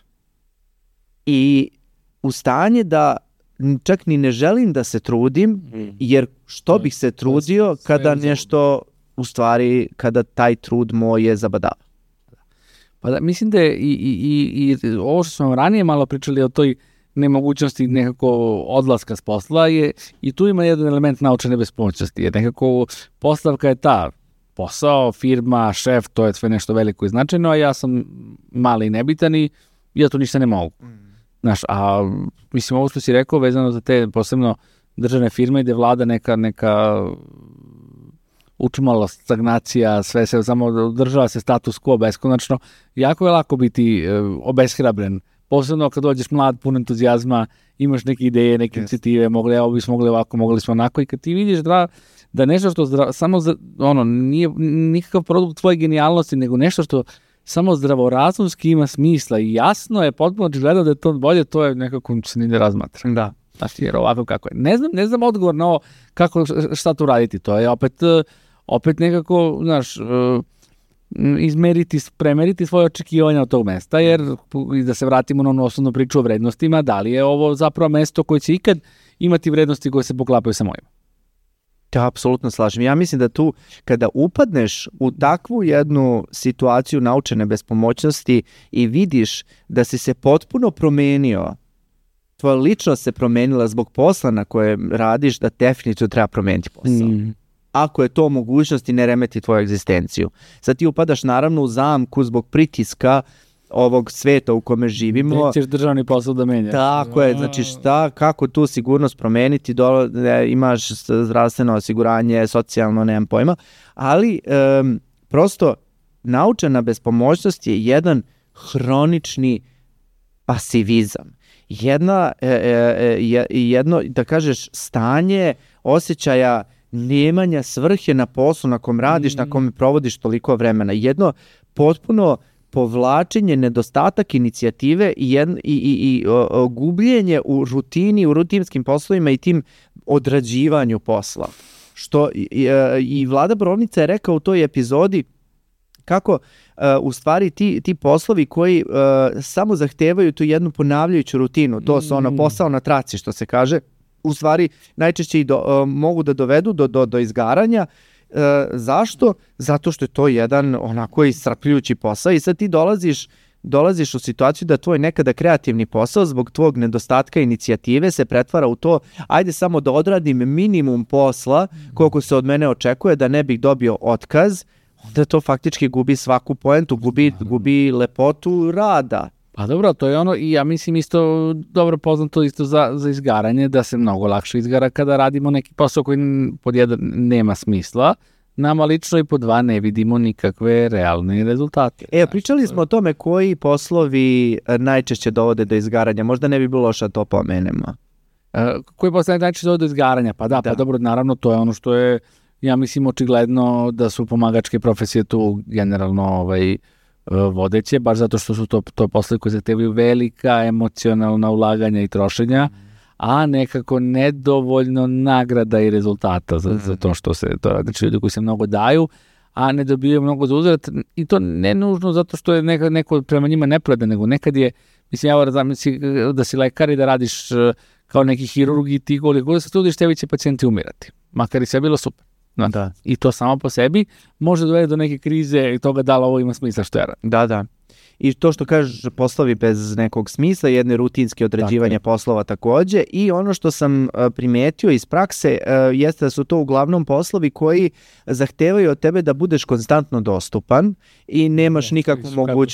I u stanje da čak ni ne želim da se trudim, jer što bih se trudio kada nešto, u stvari, kada taj trud moj je zabadava. Pa da, mislim da je i ovo što smo ranije malo pričali o toj nemogućnosti nekako odlaska s posla je, i tu ima jedan element naučene bespomoćnosti, jer nekako postavka je ta, posao, firma, šef, to je sve nešto veliko i značajno, a ja sam mali i nebitan i ja tu ništa ne mogu. Znaš, a mislim, ovo što si rekao vezano za te posebno državne firme gde vlada neka učmalost, stagnacija, sve se samo održava se status quo beskonačno, jako je lako biti obeshrabren. Posebno kad dođeš mlad, pun entuzijazma, imaš neke ideje, neke inicijative, mogli smo ovako, mogli smo onako, i kad ti vidiš da nešto što samo nije nikakav produkt tvoje genijalnosti, nego nešto što samo zdravorazumski ima smisla i jasno je, potpuno očigledno da je to bolje, to je nekako se ni ne razmatra. Da. Znači, jer ovako kako je. Ne znam odgovor na ovo kako, šta tu raditi. To je opet nekako, znaš, premeriti svoje očekivanja od tog mesta, jer da se vratimo na onu osnovnu priču o vrednostima, da li je ovo zapravo mesto koje će ikad imati vrednosti koje se poklapaju sa mojima? Ja apsolutno slažem. Ja mislim da tu, kada upadneš u takvu jednu situaciju naučene bespomoćnosti i vidiš da si se potpuno promenio, tvoja ličnost se promenila zbog posla na kojem radiš, da definitivno treba promeniti posao. Ako je to mogućnost i ne remeti tvoju egzistenciju. Sad ti upadaš naravno u zamku zbog pritiska ovog sveta u kome živimo. Nećeš državni posao da menjaš. Tako je, znači kako tu sigurnost promeniti, imaš zdravstveno osiguranje, socijalno, nemam pojma, ali prosto naučena bespomoćnost je jedan hronični pasivizam. Jedno, da kažeš, stanje osjećaja nemanja svrhe na poslu na kom radiš, na kom provodiš toliko vremena. Jedno potpuno povlačenje, nedostatak inicijative i gubljenje u rutini, u rutinskim poslovima i tim odrađivanju posla. Što i Vlada Borovnica je rekao u toj epizodi kako u stvari ti poslovi koji samo zahtevaju tu jednu ponavljajuću rutinu, to su posao na traci, što se kaže, u stvari najčešće i mogu da dovedu do izgaranja. Zašto? Zato što je to jedan onako iscrpljujući posao i sad ti dolaziš u situaciju da tvoj nekada kreativni posao zbog tvog nedostatka inicijative se pretvara u to, ajde samo da odradim minimum posla koliko se od mene očekuje da ne bih dobio otkaz, onda to faktički gubi svaku poentu, gubi lepotu rada. Pa dobro, to je ono, i ja mislim isto dobro poznato isto za izgaranje, da se mnogo lakše izgara kada radimo neki posao koji pod jedan nema smisla, nama lično i pod dva ne vidimo nikakve realne rezultate. Pričali smo o tome koji poslovi najčešće dovode do izgaranja, možda ne bi bilo loše da to pomenemo. Koji poslovi najčešće dovode do izgaranja? Pa dobro, naravno to je ono što je, ja mislim, očigledno da su pomagačke profesije tu generalno vodeće, baš zato što su to poslovi koji zahtevaju velika emocionalna ulaganja i trošenja, a nekako nedovoljno nagrada i rezultata za to što se to radi. Znači, ljudi koji se mnogo daju, a ne dobijaju mnogo za uzvrat, i to ne nužno zato što je neko prema njima nepravedan, nego nekad je, mislim, ja zamisli da si lekar i da radiš kao neki hirurg i ti koliko da se trudiš, tebi će pacijenti umirati. Makar i sve bilo super. Da. I to samo po sebi može dovesti do neke krize i toga da li ovo ima smisla što je radi. Da. I to što kažeš, poslovi bez nekog smisla, jedne rutinske određivanje poslova takođe, i ono što sam primetio iz prakse jeste da su to uglavnom poslovi koji zahtevaju od tebe da budeš konstantno dostupan i nemaš nikakvu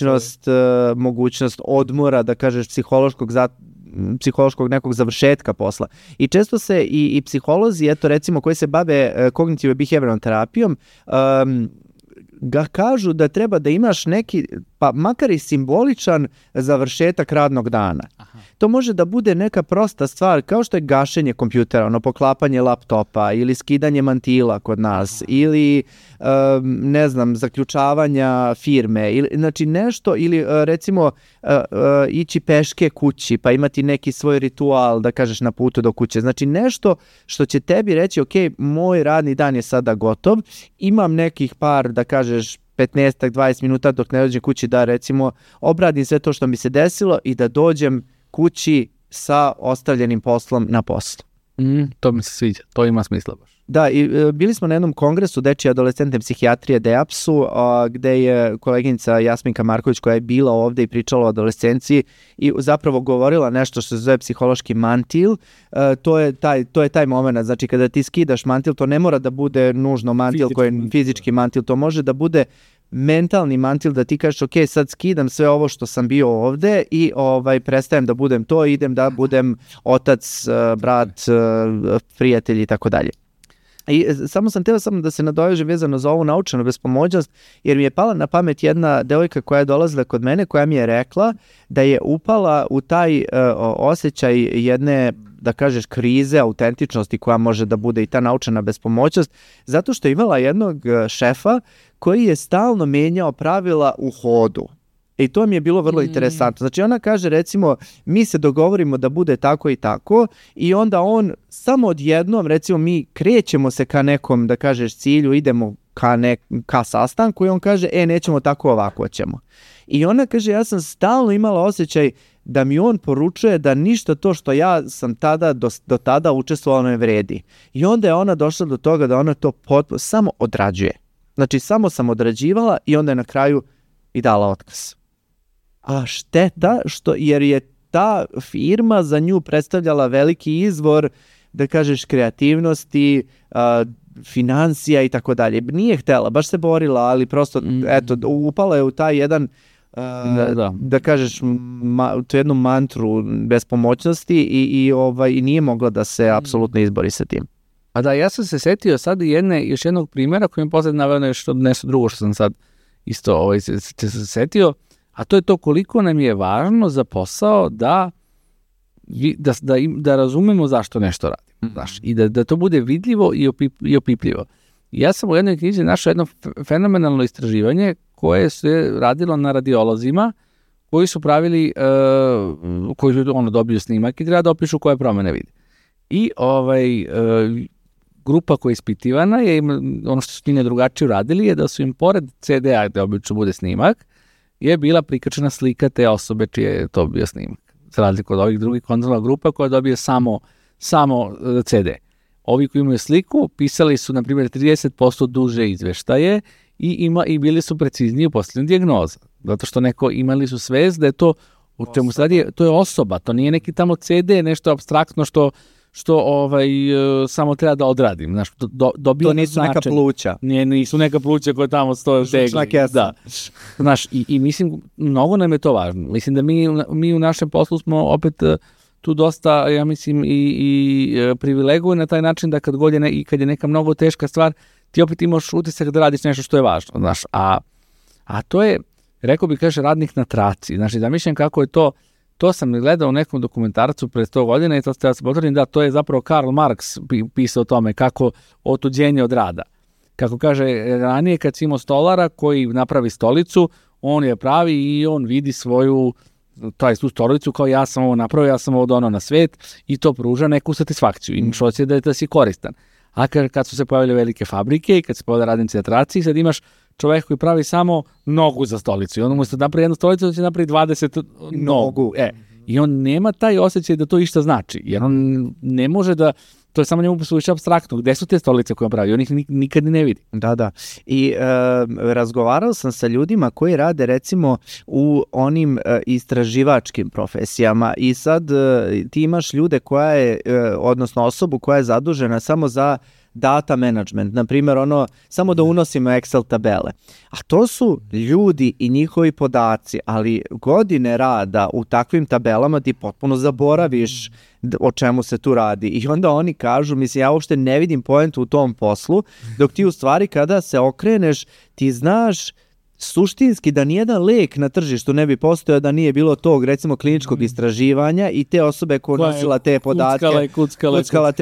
mogućnost odmora, da kažeš, psihološkog nekog završetka posla. I često se i psiholozi, eto recimo, koji se bave kognitivno behavioralnom terapijom, ga kažu da treba da imaš neki, pa makar i simboličan završetak radnog dana. Aha. To može da bude neka prosta stvar, kao što je gašenje kompjutera, poklapanje laptopa ili skidanje mantila kod nas, ili ne znam, zaključavanja firme, ili, znači nešto, ili recimo ići peške kući, pa imati neki svoj ritual, da kažeš, na putu do kuće. Znači nešto što će tebi reći, ok, moj radni dan je sada gotov, imam nekih par, da kažeš, 15-20 minuta dok ne dođem kući da, recimo, obradim sve to što mi se desilo i da dođem kući sa ostavljenim poslom na poslu. To mi se sviđa, to ima smisla baš. Da, i bili smo na jednom kongresu dečje adolescentne psihijatrije DEAPS-u, gde je koleginica Jasminka Marković, koja je bila ovde i pričala o adolescenciji i zapravo govorila nešto što se zove psihološki mantil. To je taj moment, znači kada ti skidaš mantil, to ne mora da bude nužno mantil koji je fizički mantil, to može da bude mentalni mantil, da ti kažeš, ok, sad skidam sve ovo što sam bio ovde i prestajem da budem to, idem da budem otac, brat, prijatelj i tako dalje. I samo sam teo da se nadovežem vezano za ovu naučenu bespomoćnost, jer mi je pala na pamet jedna devojka koja je dolazila kod mene, koja mi je rekla da je upala u taj osjećaj jedne, da kažeš, krize autentičnosti koja može da bude i ta naučena bespomoćnost, zato što je imala jednog šefa koji je stalno menjao pravila u hodu. I to mi je bilo vrlo interesantno. Znači ona kaže, recimo, mi se dogovorimo da bude tako i tako, i onda on samo odjednom, recimo, mi krećemo se ka nekom, da kažeš, cilju, idemo ka sastanku, i on kaže, nećemo tako, ovako ćemo. I ona kaže, ja sam stalno imala osjećaj da mi on poručuje da ništa to što ja sam do tada učestvovala ne vredi. I onda je ona došla do toga da ona to samo odrađuje. Znači samo sam odrađivala i onda je na kraju i dala otkaz. A šteta jer je ta firma za nju predstavljala veliki izvor, da kažeš, kreativnosti, financija i tako dalje. Nije htela, baš se borila, ali prosto, eto, upala je u taj jedan, da kažeš, tu jednu mantru bespomoćnosti i nije mogla da se apsolutno izbori sa tim. A da, ja sam se setio sad još jednog primjera koji mi posle naveo nešto drugo što sam sad isto se setio, a to je to koliko nam je važno za posao da razumemo zašto nešto radimo. Znaš, i da to bude vidljivo i opipljivo. Ja sam u jednoj knjizi našao jedno fenomenalno istraživanje koje se radilo na radiolozima koji su pravili, koji dobiju snimak i treba da opišu koje promene vidi. I grupa koja je ispitivana je, ono što su njine drugačije uradili je da su im pored CD-a, gde obično bude snimak, je bila prikačena slika te osobe čije je to bio snimak. Za razliku od ovih drugih kontrolna grupa koja dobije samo CD. Ovi koji imaju sliku pisali su, na primjer, 30% duže izveštaje i bili su precizniji u postavljanju dijagnoza. Zato što imali su svest da je to, u čemu se radi, to je osoba, to nije neki tamo CD, nešto apstraktno što samo treba da odradim. Znaš, to nisu neka pluća. Nisu neka pluća koje tamo stoje u tegli. Da. Znaš, i mislim, mnogo nam je to važno. Mislim da mi u našem poslu smo opet tu dosta, ja mislim, i privileguje na taj način da kad je neka mnogo teška stvar, ti opet imaš utisak da radiš nešto što je važno. Znaš, a to je, rekao bih, kaže, radnik na traci. Znači, zamišljam kako je to sam gledao u nekom dokumentarcu pre 100 godina i to ste vas potvrdim, da to je zapravo Karl Marx pisao o tome kako otuđenje od rada. Kako kaže, ranije kad si imao stolara koji napravi stolicu, on je pravi i on vidi tu stolicu kao ja sam ovo napravio, ja sam ovo donao na svet i to pruža neku satisfakciju. I što će da si koristan. A kad su se pojavile velike fabrike i kad se pojavile radnici na traci, sad imaš čovek koji pravi samo nogu za stolicu i on umesto da napravi jednu stolicu da će napravi 20 nogu. I on nema taj osjećaj da to išta znači, jer on ne može da, to je samo njemu suviše apstraktno. Gde su te stolice koje on pravi? On ih nikad ne vidi. Da. I razgovarao sam sa ljudima koji rade recimo u onim istraživačkim profesijama i sad ti imaš ljude koja je, odnosno osobu koja je zadužena samo za data management, na primjer samo da unosimo Excel tabele. A to su ljudi i njihovi podaci, ali godine rada u takvim tabelama ti potpuno zaboraviš o čemu se tu radi. I onda oni kažu, mislim, ja uopšte ne vidim poentu u tom poslu, dok ti u stvari kada se okreneš, ti znaš suštinski da nijedan lek na tržištu ne bi postojao da nije bilo tog, recimo, kliničkog istraživanja i te osobe koja nosila te podatke kuckala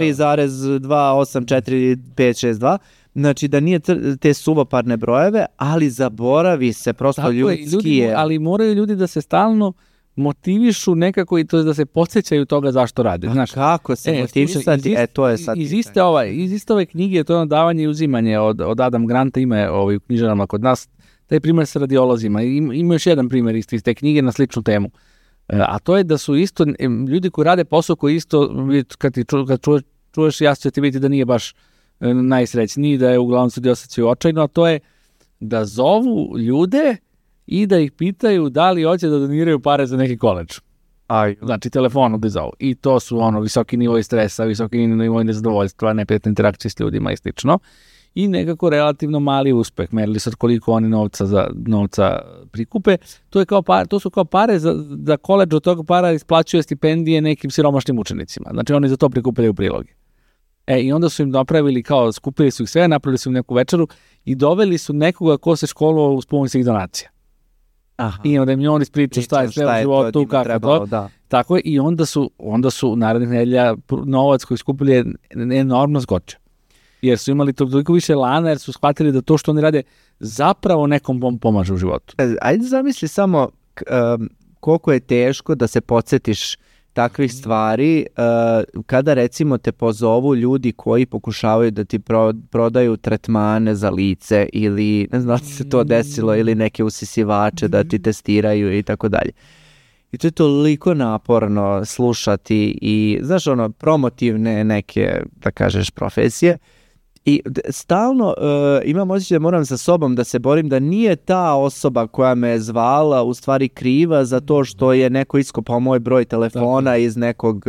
3,2845562, znači da nije te suvoparne brojeve, ali zaboravi se, prosto tako ljudski je. Ali moraju ljudi da se stalno motivišu nekako i to je da se podsjećaju toga zašto rade. Znaš, kako se motivisati? To je sad. Iz iste ove knjige, to je davanje i uzimanje od Adam Granta, ima u knjižarama kod nas, taj primjer sa radiolozima. Ima još jedan primjer iz te knjige na sličnu temu. A to je da su isto ljudi koji rade posao koji isto, kad čuješ, jasno će ti vidjeti da nije baš najsrećniji, da je uglavnom se osjećaju očajno, a to je da zovu ljude i da ih pitaju da li hoće da doniraju pare za neki koledž. Znači, telefonom da zovu. I to su visoki nivoj stresa, visoki nivoj nezadovoljstva, neprijatne interakcije s ljudima i slično. I nekako relativno mali uspeh. Merili sad koliko oni novca prikupe. To su kao pare za koledž, od toga para isplaćuje stipendije nekim siromašnim učenicima. Znači, oni za to prikupljaju priloge. I onda su im napravili skupili su ih sve, napravili su im neku večeru i doveli su nekoga ko se školovao uz pomoć svih donacija. Aha. I onda im on ispriča šta je sve u životu, kako to. Da. Tako je, i onda su narednih nedelja novac koji skupili je enormno skočio. Jer su imali toliko više lana, jer su shvatili da to što oni rade zapravo nekom pomaže u životu. Ajde zamisli samo koliko je teško da se podsjetiš takvih stvari kada recimo te pozovu ljudi koji pokušavaju da ti prodaju tretmane za lice ili ne znam da se to desilo ili neke usisivače da ti testiraju i tako dalje. I to je toliko naporno slušati i znaš promotivne neke da kažeš profesije. I stalno imam osjećaj da moram sa sobom da se borim da nije ta osoba koja me je zvala u stvari kriva za to što je neko iskopao moj broj telefona iz nekog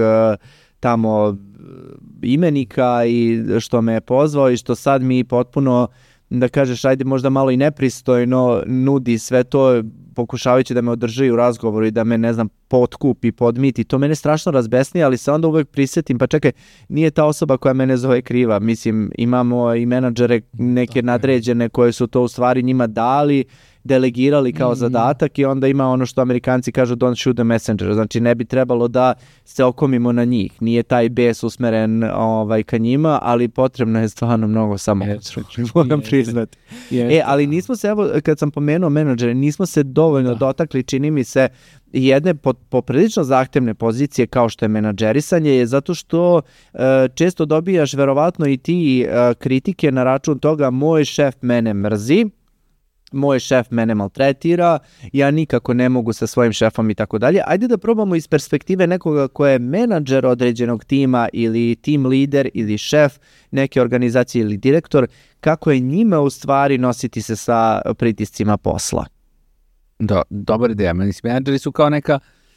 tamo imenika i što me je pozvao i što sad mi potpuno, da kažeš, ajde možda malo i nepristojno nudi sve to pokušavajući da me održi u razgovoru i da me, ne znam, potkupi, podmiti. To mene strašno razbesni, ali se onda uvek prisjetim, pa čekaj, nije ta osoba koja mene zove kriva. Mislim, imamo i menadžere neke nadređene koje su to u stvari njima dali, delegirali kao zadatak i onda ima ono što Amerikanci kažu don't shoot the messenger, znači ne bi trebalo da se okomimo na njih. Nije taj bes usmeren ka njima, ali potrebno je stvarno mnogo moram priznati. Ali nismo se, evo, kad sam pomenuo menadžere, nismo se dovoljno dotakli, čini mi se, jedne poprilično zahtevne pozicije kao što je menadžerisanje, je zato što često dobijaš verovatno i ti kritike na račun toga moj šef mene mrzi, moj šef mene maltretira, ja nikako ne mogu sa svojim šefom i tako dalje. Ajde da probamo iz perspektive nekoga ko je menadžer određenog tima ili tim lider ili šef neke organizacije ili direktor, kako je njima u stvari nositi se sa pritiscima posla. Dobar ideja. Menadžeri su kao neka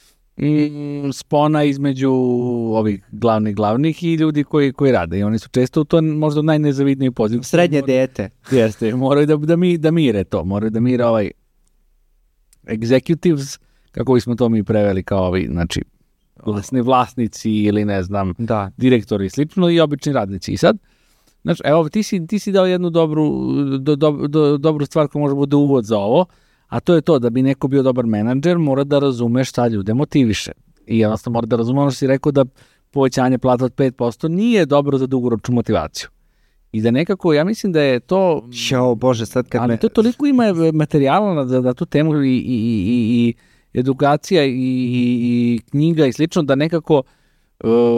spona između ovih glavnih i ljudi koji rade. I oni su često u to možda u najnezavidniji poziciji. Srednje dete. Jeste, moraju da mire to. Moraju da mire executives, kako bismo to mi preveli kao ovi, znači, vlasnici ili ne znam, direktori i slično i obični radnici. I sad, znači, evo, ti si dao jednu dobru stvar koja može bude uvod za ovo, a to je to, da bi neko bio dobar menadžer, mora da razume šta ljude motiviše. I jednostavno mora da razume ono što si rekao da povećanje plata od 5% nije dobro za dugoročnu motivaciju. I da nekako, ja mislim da je to... Bože, sad kad ali to toliko ima materijala za tu temu i edukacija i knjiga i slično, da nekako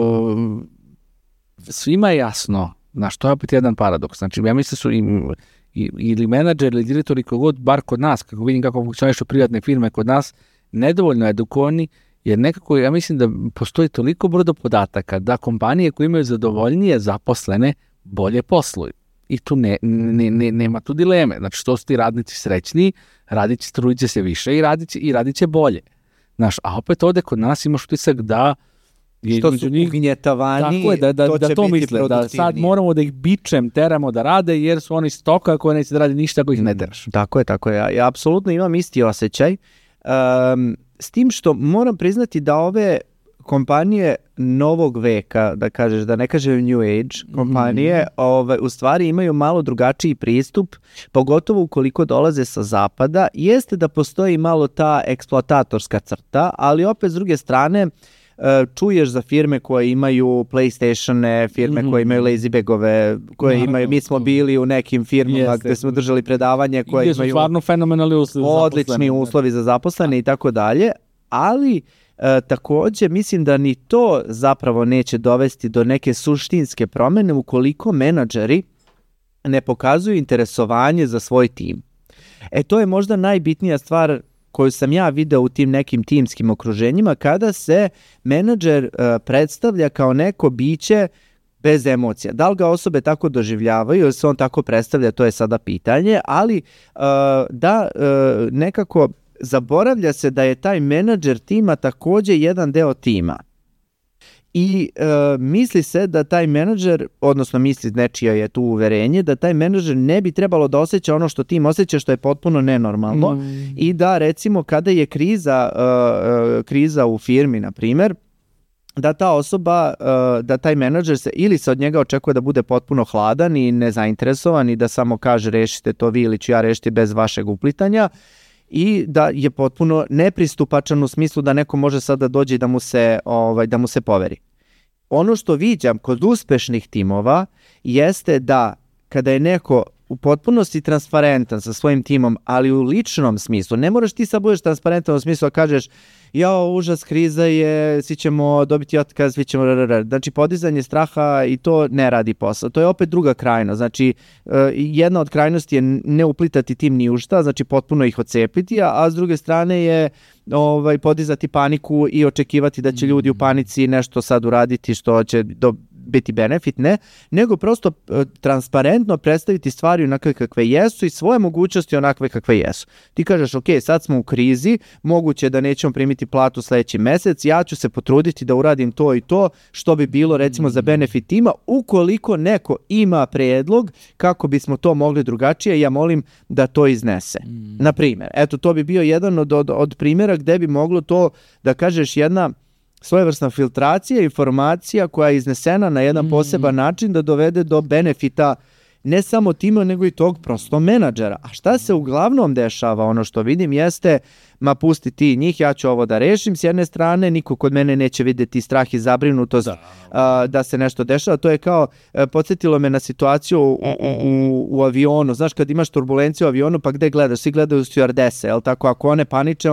svima je jasno, znaš, to je opet jedan paradoks. Znači, ja mislim da su ili menadžer ili direktori kogod, bar kod nas, kako vidim kako funkcionišu privatne firme kod nas, nedovoljno edukovani, jer nekako ja mislim da postoji toliko brdo podataka da kompanije koje imaju zadovoljnije zaposlene bolje posluju. I tu nema tu dileme. Znači, što su ti radnici srećniji, trudit će se više i radit će bolje. Znaš, a opet ovde kod nas imaš utisak da što su ugnjetavani, tako je, da to misle, da sad moramo da ih bičem, teramo da rade, jer su oni stoka koji neće da radi ništa ako ih ne teraš. Tako je. Ja apsolutno imam isti osjećaj. S tim što moram priznati da ove kompanije novog veka, da kažeš, da ne kažem New Age kompanije, u stvari imaju malo drugačiji pristup, pogotovo ukoliko dolaze sa zapada. Jeste da postoji malo ta eksploatatorska crta, ali opet s druge strane čuješ za firme koje imaju PlayStatione, firme koje imaju lazy bagove, koje imaju, mi smo bili u nekim firmama gde smo držali predavanje koje imaju stvarno fenomenalni uslovi, odlični uslovi za zaposlene i tako dalje, ali takođe mislim da ni to zapravo neće dovesti do neke suštinske promene ukoliko menadžeri ne pokazuju interesovanje za svoj tim. To je možda najbitnija stvar koju sam ja video u tim nekim timskim okruženjima, kada se menadžer predstavlja kao neko biće bez emocija. Da li ga osobe tako doživljavaju, ili se on tako predstavlja, to je sada pitanje, ali nekako zaboravlja se da je taj menadžer tima takođe jedan deo tima. I misli se da taj menadžer, odnosno misli nečija je tu uverenje, da taj menadžer ne bi trebalo da osjeća ono što tim osjeća, što je potpuno nenormalno. I da recimo kada je kriza u firmi, na primer, da ta osoba, da taj menadžer se ili se od njega očekuje da bude potpuno hladan i nezainteresovan i da samo kaže rešite to vi ili ću ja rešiti bez vašeg uplitanja, i da je potpuno nepristupačan u smislu da neko može sad da dođe i da mu se poveri. Ono što viđam kod uspešnih timova jeste da kada je neko u potpunosti transparentan sa svojim timom, ali u ličnom smislu, ne moraš ti sad budeš transparentan u smislu da kažeš užas, kriza je, svi ćemo dobiti otkaz, svi ćemo znači podizanje straha i to ne radi posao. To je opet druga krajnost. Znači jedna od krajnosti je ne uplitati tim ni u šta, znači potpuno ih odcepiti, a s druge strane je podizati paniku i očekivati da će ljudi u panici nešto sad uraditi što će biti benefit, ne, nego prosto transparentno predstaviti stvari onakve kakve jesu i svoje mogućnosti onakve kakve jesu. Ti kažeš, ok, sad smo u krizi, moguće da nećemo primiti platu sledeći mesec, ja ću se potruditi da uradim to i to, što bi bilo recimo za benefit tima, ukoliko neko ima predlog kako bismo to mogli drugačije, ja molim da to iznese. Na primjer, eto, to bi bio jedan od primjera gde bi moglo to, da kažeš, jedna svojevrsna filtracija, informacija koja je iznesena na jedan poseban način da dovede do benefita ne samo tima, nego i tog prosto menadžera. A šta se uglavnom dešava, ono što vidim jeste, ma pusti ti njih, ja ću ovo da rešim, s jedne strane, niko kod mene neće videti strah i zabrinutost da se nešto dešava. To je kao, podsjetilo me na situaciju u avionu, znaš, kad imaš turbulenciju u avionu, pa gde gledaš? Svi gledaju stjuardese, jel tako? Ako one paniče,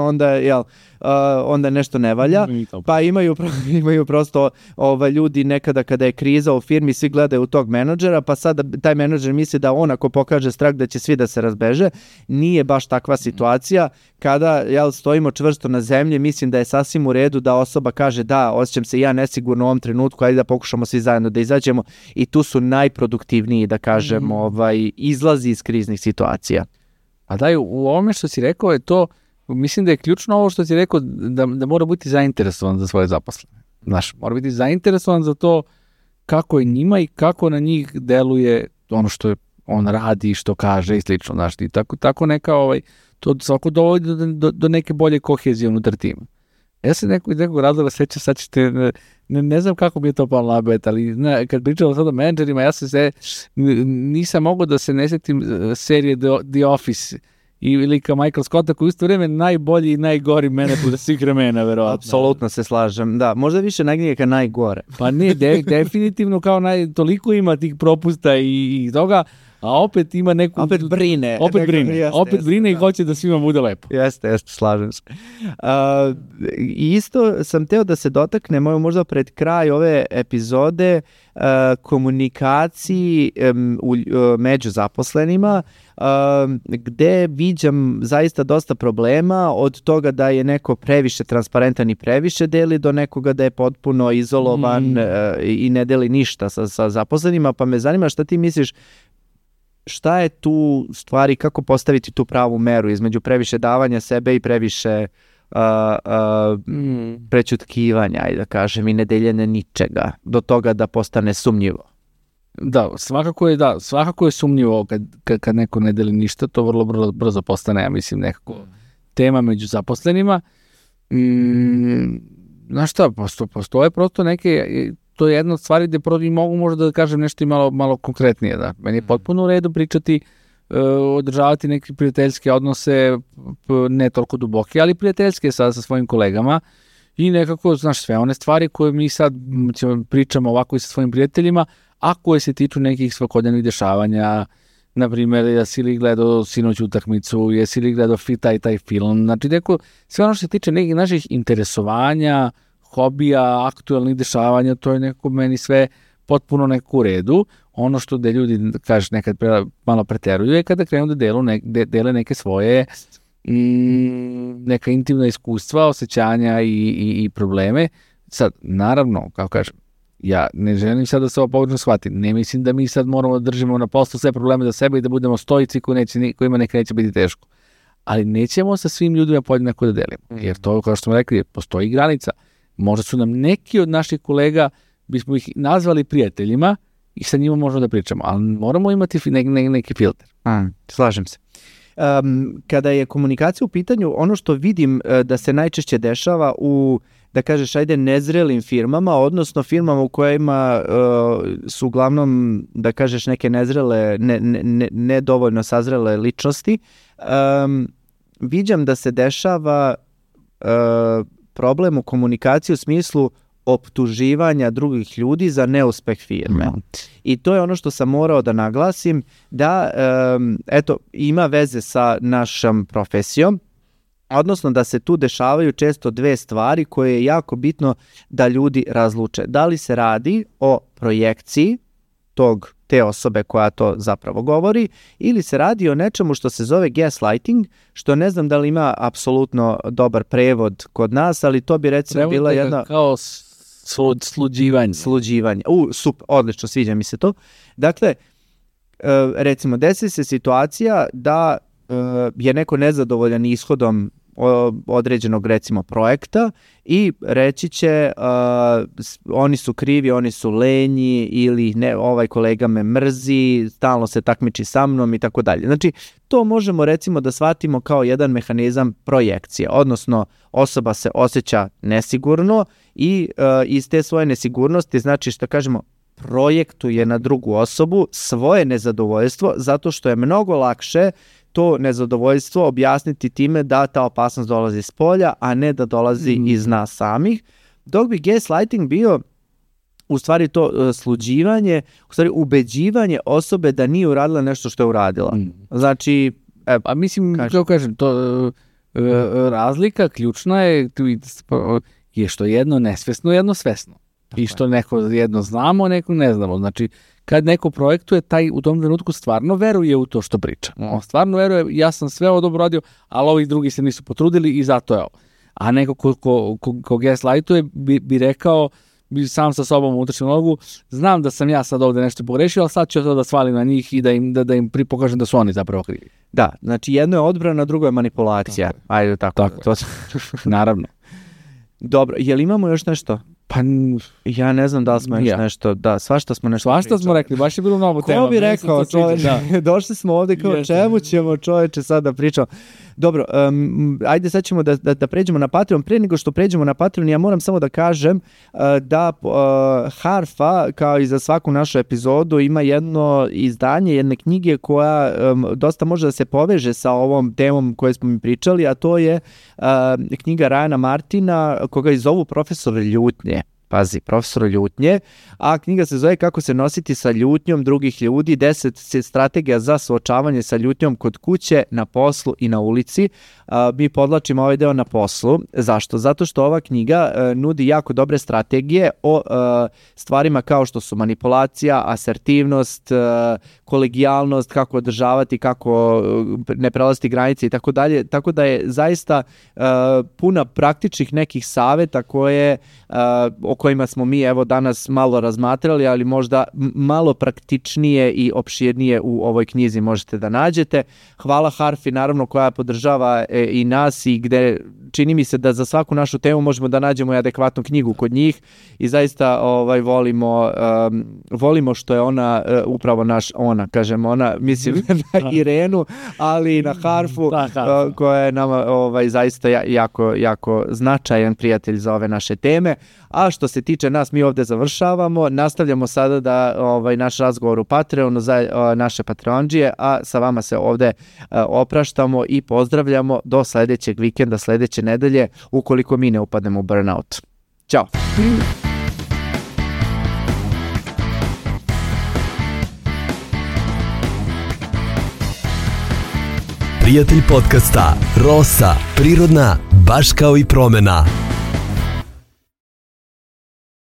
onda nešto ne valja, pa imaju prosto ljudi nekada kada je kriza u firmi, svi gledaju u tog menadžera, pa sad taj menadžer misli da on ako pokaže strah da će svi da se razbeže. Nije baš takva situacija. Kada stojimo čvrsto na zemlji, mislim da je sasvim u redu da osoba kaže da, osjećam se ja nesigurno u ovom trenutku, ajde da pokušamo svi zajedno da izađemo, i tu su najproduktivniji, da kažem, izlazi iz kriznih situacija. A daj, u ovome što si rekao je to, mislim da je ključno ovo što si rekao, da mora biti zainteresovan za svoje zaposlene. Znaš, mora biti zainteresovan za to kako je njima i kako na njih deluje ono što on radi, što kaže i slično. Znaš, i tako neka, to svako dovodi do neke bolje kohezije unutar tima. Ja se nekog razloga sećam, sad ćete, ne znam kako mi je to palo na pamet, ali kad pričamo sad o menadžerima, ja nisam mogao da se ne setim serije The Office ili kao Michael Scotta, koji u isto vreme najbolji i najgori menadžer svih vremena, verovatno. Apsolutno se slažem, da, možda više nagnije ka najgore. Pa ne, definitivno kao toliko ima tih propusta i toga, a opet ima neku... Opet brine. Opet brine i hoće da svima bude lepo. Jeste, slažem se. Isto sam teo da se dotaknemo možda pred kraj ove epizode komunikaciji među zaposlenima, gde viđam zaista dosta problema, od toga da je neko previše transparentan i previše deli, do nekoga da je potpuno izolovan i ne deli ništa sa zaposlenima, pa me zanima šta ti misliš, šta je tu stvari, kako postaviti tu pravu meru između previše davanja sebe i previše prećutkivanja, i da kažem, i nedeljenja ničega, do toga da postane sumnjivo. Da, svakako je sumnjivo kad neko ne deli ništa, to vrlo brzo postane, ja mislim, nekako tema među zaposlenima. Znaš šta, postoje prosto neke, to je jedna od stvari gde mogu možda da kažem nešto i malo konkretnije. Da. Meni je potpuno u redu pričati, održavati neke prijateljske odnose, ne toliko duboke, ali prijateljske sa svojim kolegama i nekako, znaš, sve one stvari koje mi sad pričamo ovako i sa svojim prijateljima, a koje se tiču nekih svakodnevnih dešavanja, na primjer, jesi li gledao sinoć utakmicu, jesi li gledao taj film, znači sve ono što se tiče nekih naših interesovanja, hobija, aktualnih dešavanja, to je nekako meni sve potpuno nekako u redu. Ono što da ljudi, kažeš, nekad malo preteruju je kada krenu da dele neke svoje neka intimna iskustva, osjećanja i probleme. Sad, naravno, kao kažem, ja ne želim sad da se ovo pogrešno shvati. Ne mislim da mi sad moramo da držimo na poslu sve probleme za sebe i da budemo stoici kojima neka neće biti teško. Ali nećemo sa svim ljudima podjednako da delimo. Jer to, kao što smo rekli, postoji granica. Možda su nam neki od naših kolega, bismo ih nazvali prijateljima i sa njima možemo da pričamo, ali moramo imati neki filter. Slažem se. Kada je komunikacija u pitanju, ono što vidim da se najčešće dešava u, da kažeš, ajde, nezrelim firmama, odnosno firmama u kojima su uglavnom, da kažeš, neke nezrele, nedovoljno sazrele ličnosti, viđam da se dešava problem u komunikaciji u smislu optuživanja drugih ljudi za neuspeh firme. I to je ono što sam morao da naglasim, da ima veze sa našom profesijom, odnosno da se tu dešavaju često dve stvari koje je jako bitno da ljudi razluče. Da li se radi o projekciji te osobe koja to zapravo govori, ili se radi o nečemu što se zove gaslighting, što ne znam da li ima apsolutno dobar prevod kod nas, ali to bi recimo bila jedna... Kao sluđivanje. Super, odlično, sviđa mi se to. Dakle, recimo, desi se situacija da je neko nezadovoljan ishodom određenog, recimo, projekta i reći će oni su krivi, oni su lenji, ili ne, ovaj kolega me mrzi, stalno se takmiči sa mnom i tako dalje. Znači, to možemo, recimo, da shvatimo kao jedan mehanizam projekcije, odnosno osoba se osjeća nesigurno i iz te svoje nesigurnosti, znači, što kažemo, projektuje na drugu osobu svoje nezadovoljstvo, zato što je mnogo lakše to nezadovoljstvo objasniti time da ta opasnost dolazi iz polja, a ne da dolazi iz nas samih. Dok bi gaslighting bio u stvari to sluđivanje, u stvari ubeđivanje osobe da nije uradila nešto što je uradila. Znači, a mislim, kako kažem, to razlika ključna je što jedno nesvesno, jedno svesno. I što neko jedno znamo, neko ne znamo. Znači, kad neko projektuje, taj u tom trenutku stvarno veruje u to što priča. On stvarno veruje, ja sam sve ovo dobro radio, ali ovi drugi se nisu potrudili i zato je ovo. A neko ko gaslightuje bi rekao, bi sam sa sobom utrčio nogu, znam da sam ja sad ovde nešto pogrešio, ali sad ću to da svalim na njih i da im pokažem da su oni zapravo krivi. Da, znači jedno je odbrana, drugo je manipulacija. Ajde, tako. Naravno. Dobro, je li imamo još nešto? Pa ja ne znam da li smo još nešto, da, svašta smo nešto pričali. Svašta smo rekli, baš je bilo mnogo tema. Ko bi rekao, došli smo ovde kao čemu ćemo čoveče sad da pričamo. Dobro, ajde sad ćemo da pređemo na Patreon. Prije nego što pređemo na Patreon, ja moram samo da kažem da Harfa, kao i za svaku našu epizodu, ima jedno izdanje, jedne knjige koja dosta može da se poveže sa ovom temom koju smo mi pričali, a to je knjiga Ryana Martina, koga i zovu Profesor ljutnje. pazi, profesor ljutnje, a knjiga se zove Kako se nositi sa ljutnjom drugih ljudi, 10 strategija za suočavanje sa ljutnjom kod kuće, na poslu i na ulici. Mi podlačimo ovaj deo na poslu. Zašto? Zato što ova knjiga nudi jako dobre strategije o stvarima kao što su manipulacija, asertivnost, kolegijalnost, kako održavati, kako ne prelaziti granice i tako dalje. Tako da je zaista puna praktičnih nekih saveta o kojima smo mi evo danas malo razmatrali, ali možda malo praktičnije i opširnije u ovoj knjizi možete da nađete. Hvala Harfi, naravno, koja podržava i nas i gde čini mi se da za svaku našu temu možemo da nađemo i adekvatnu knjigu kod njih i zaista volimo što je ona upravo mislim na Irenu, ali i na Harfu, koja je nama zaista jako značajan prijatelj za ove naše teme. A što se tiče nas, mi ovde završavamo, nastavljamo sada da naš razgovor u Patreonu za naše Patreondžije, a sa vama se ovde opraštamo i pozdravljamo do sledećeg vikenda, sledeće nedelje, ukoliko mi ne upadnemo u burnout. Ćao! Prijatelj podcasta Rosa, prirodna, baš kao i promena.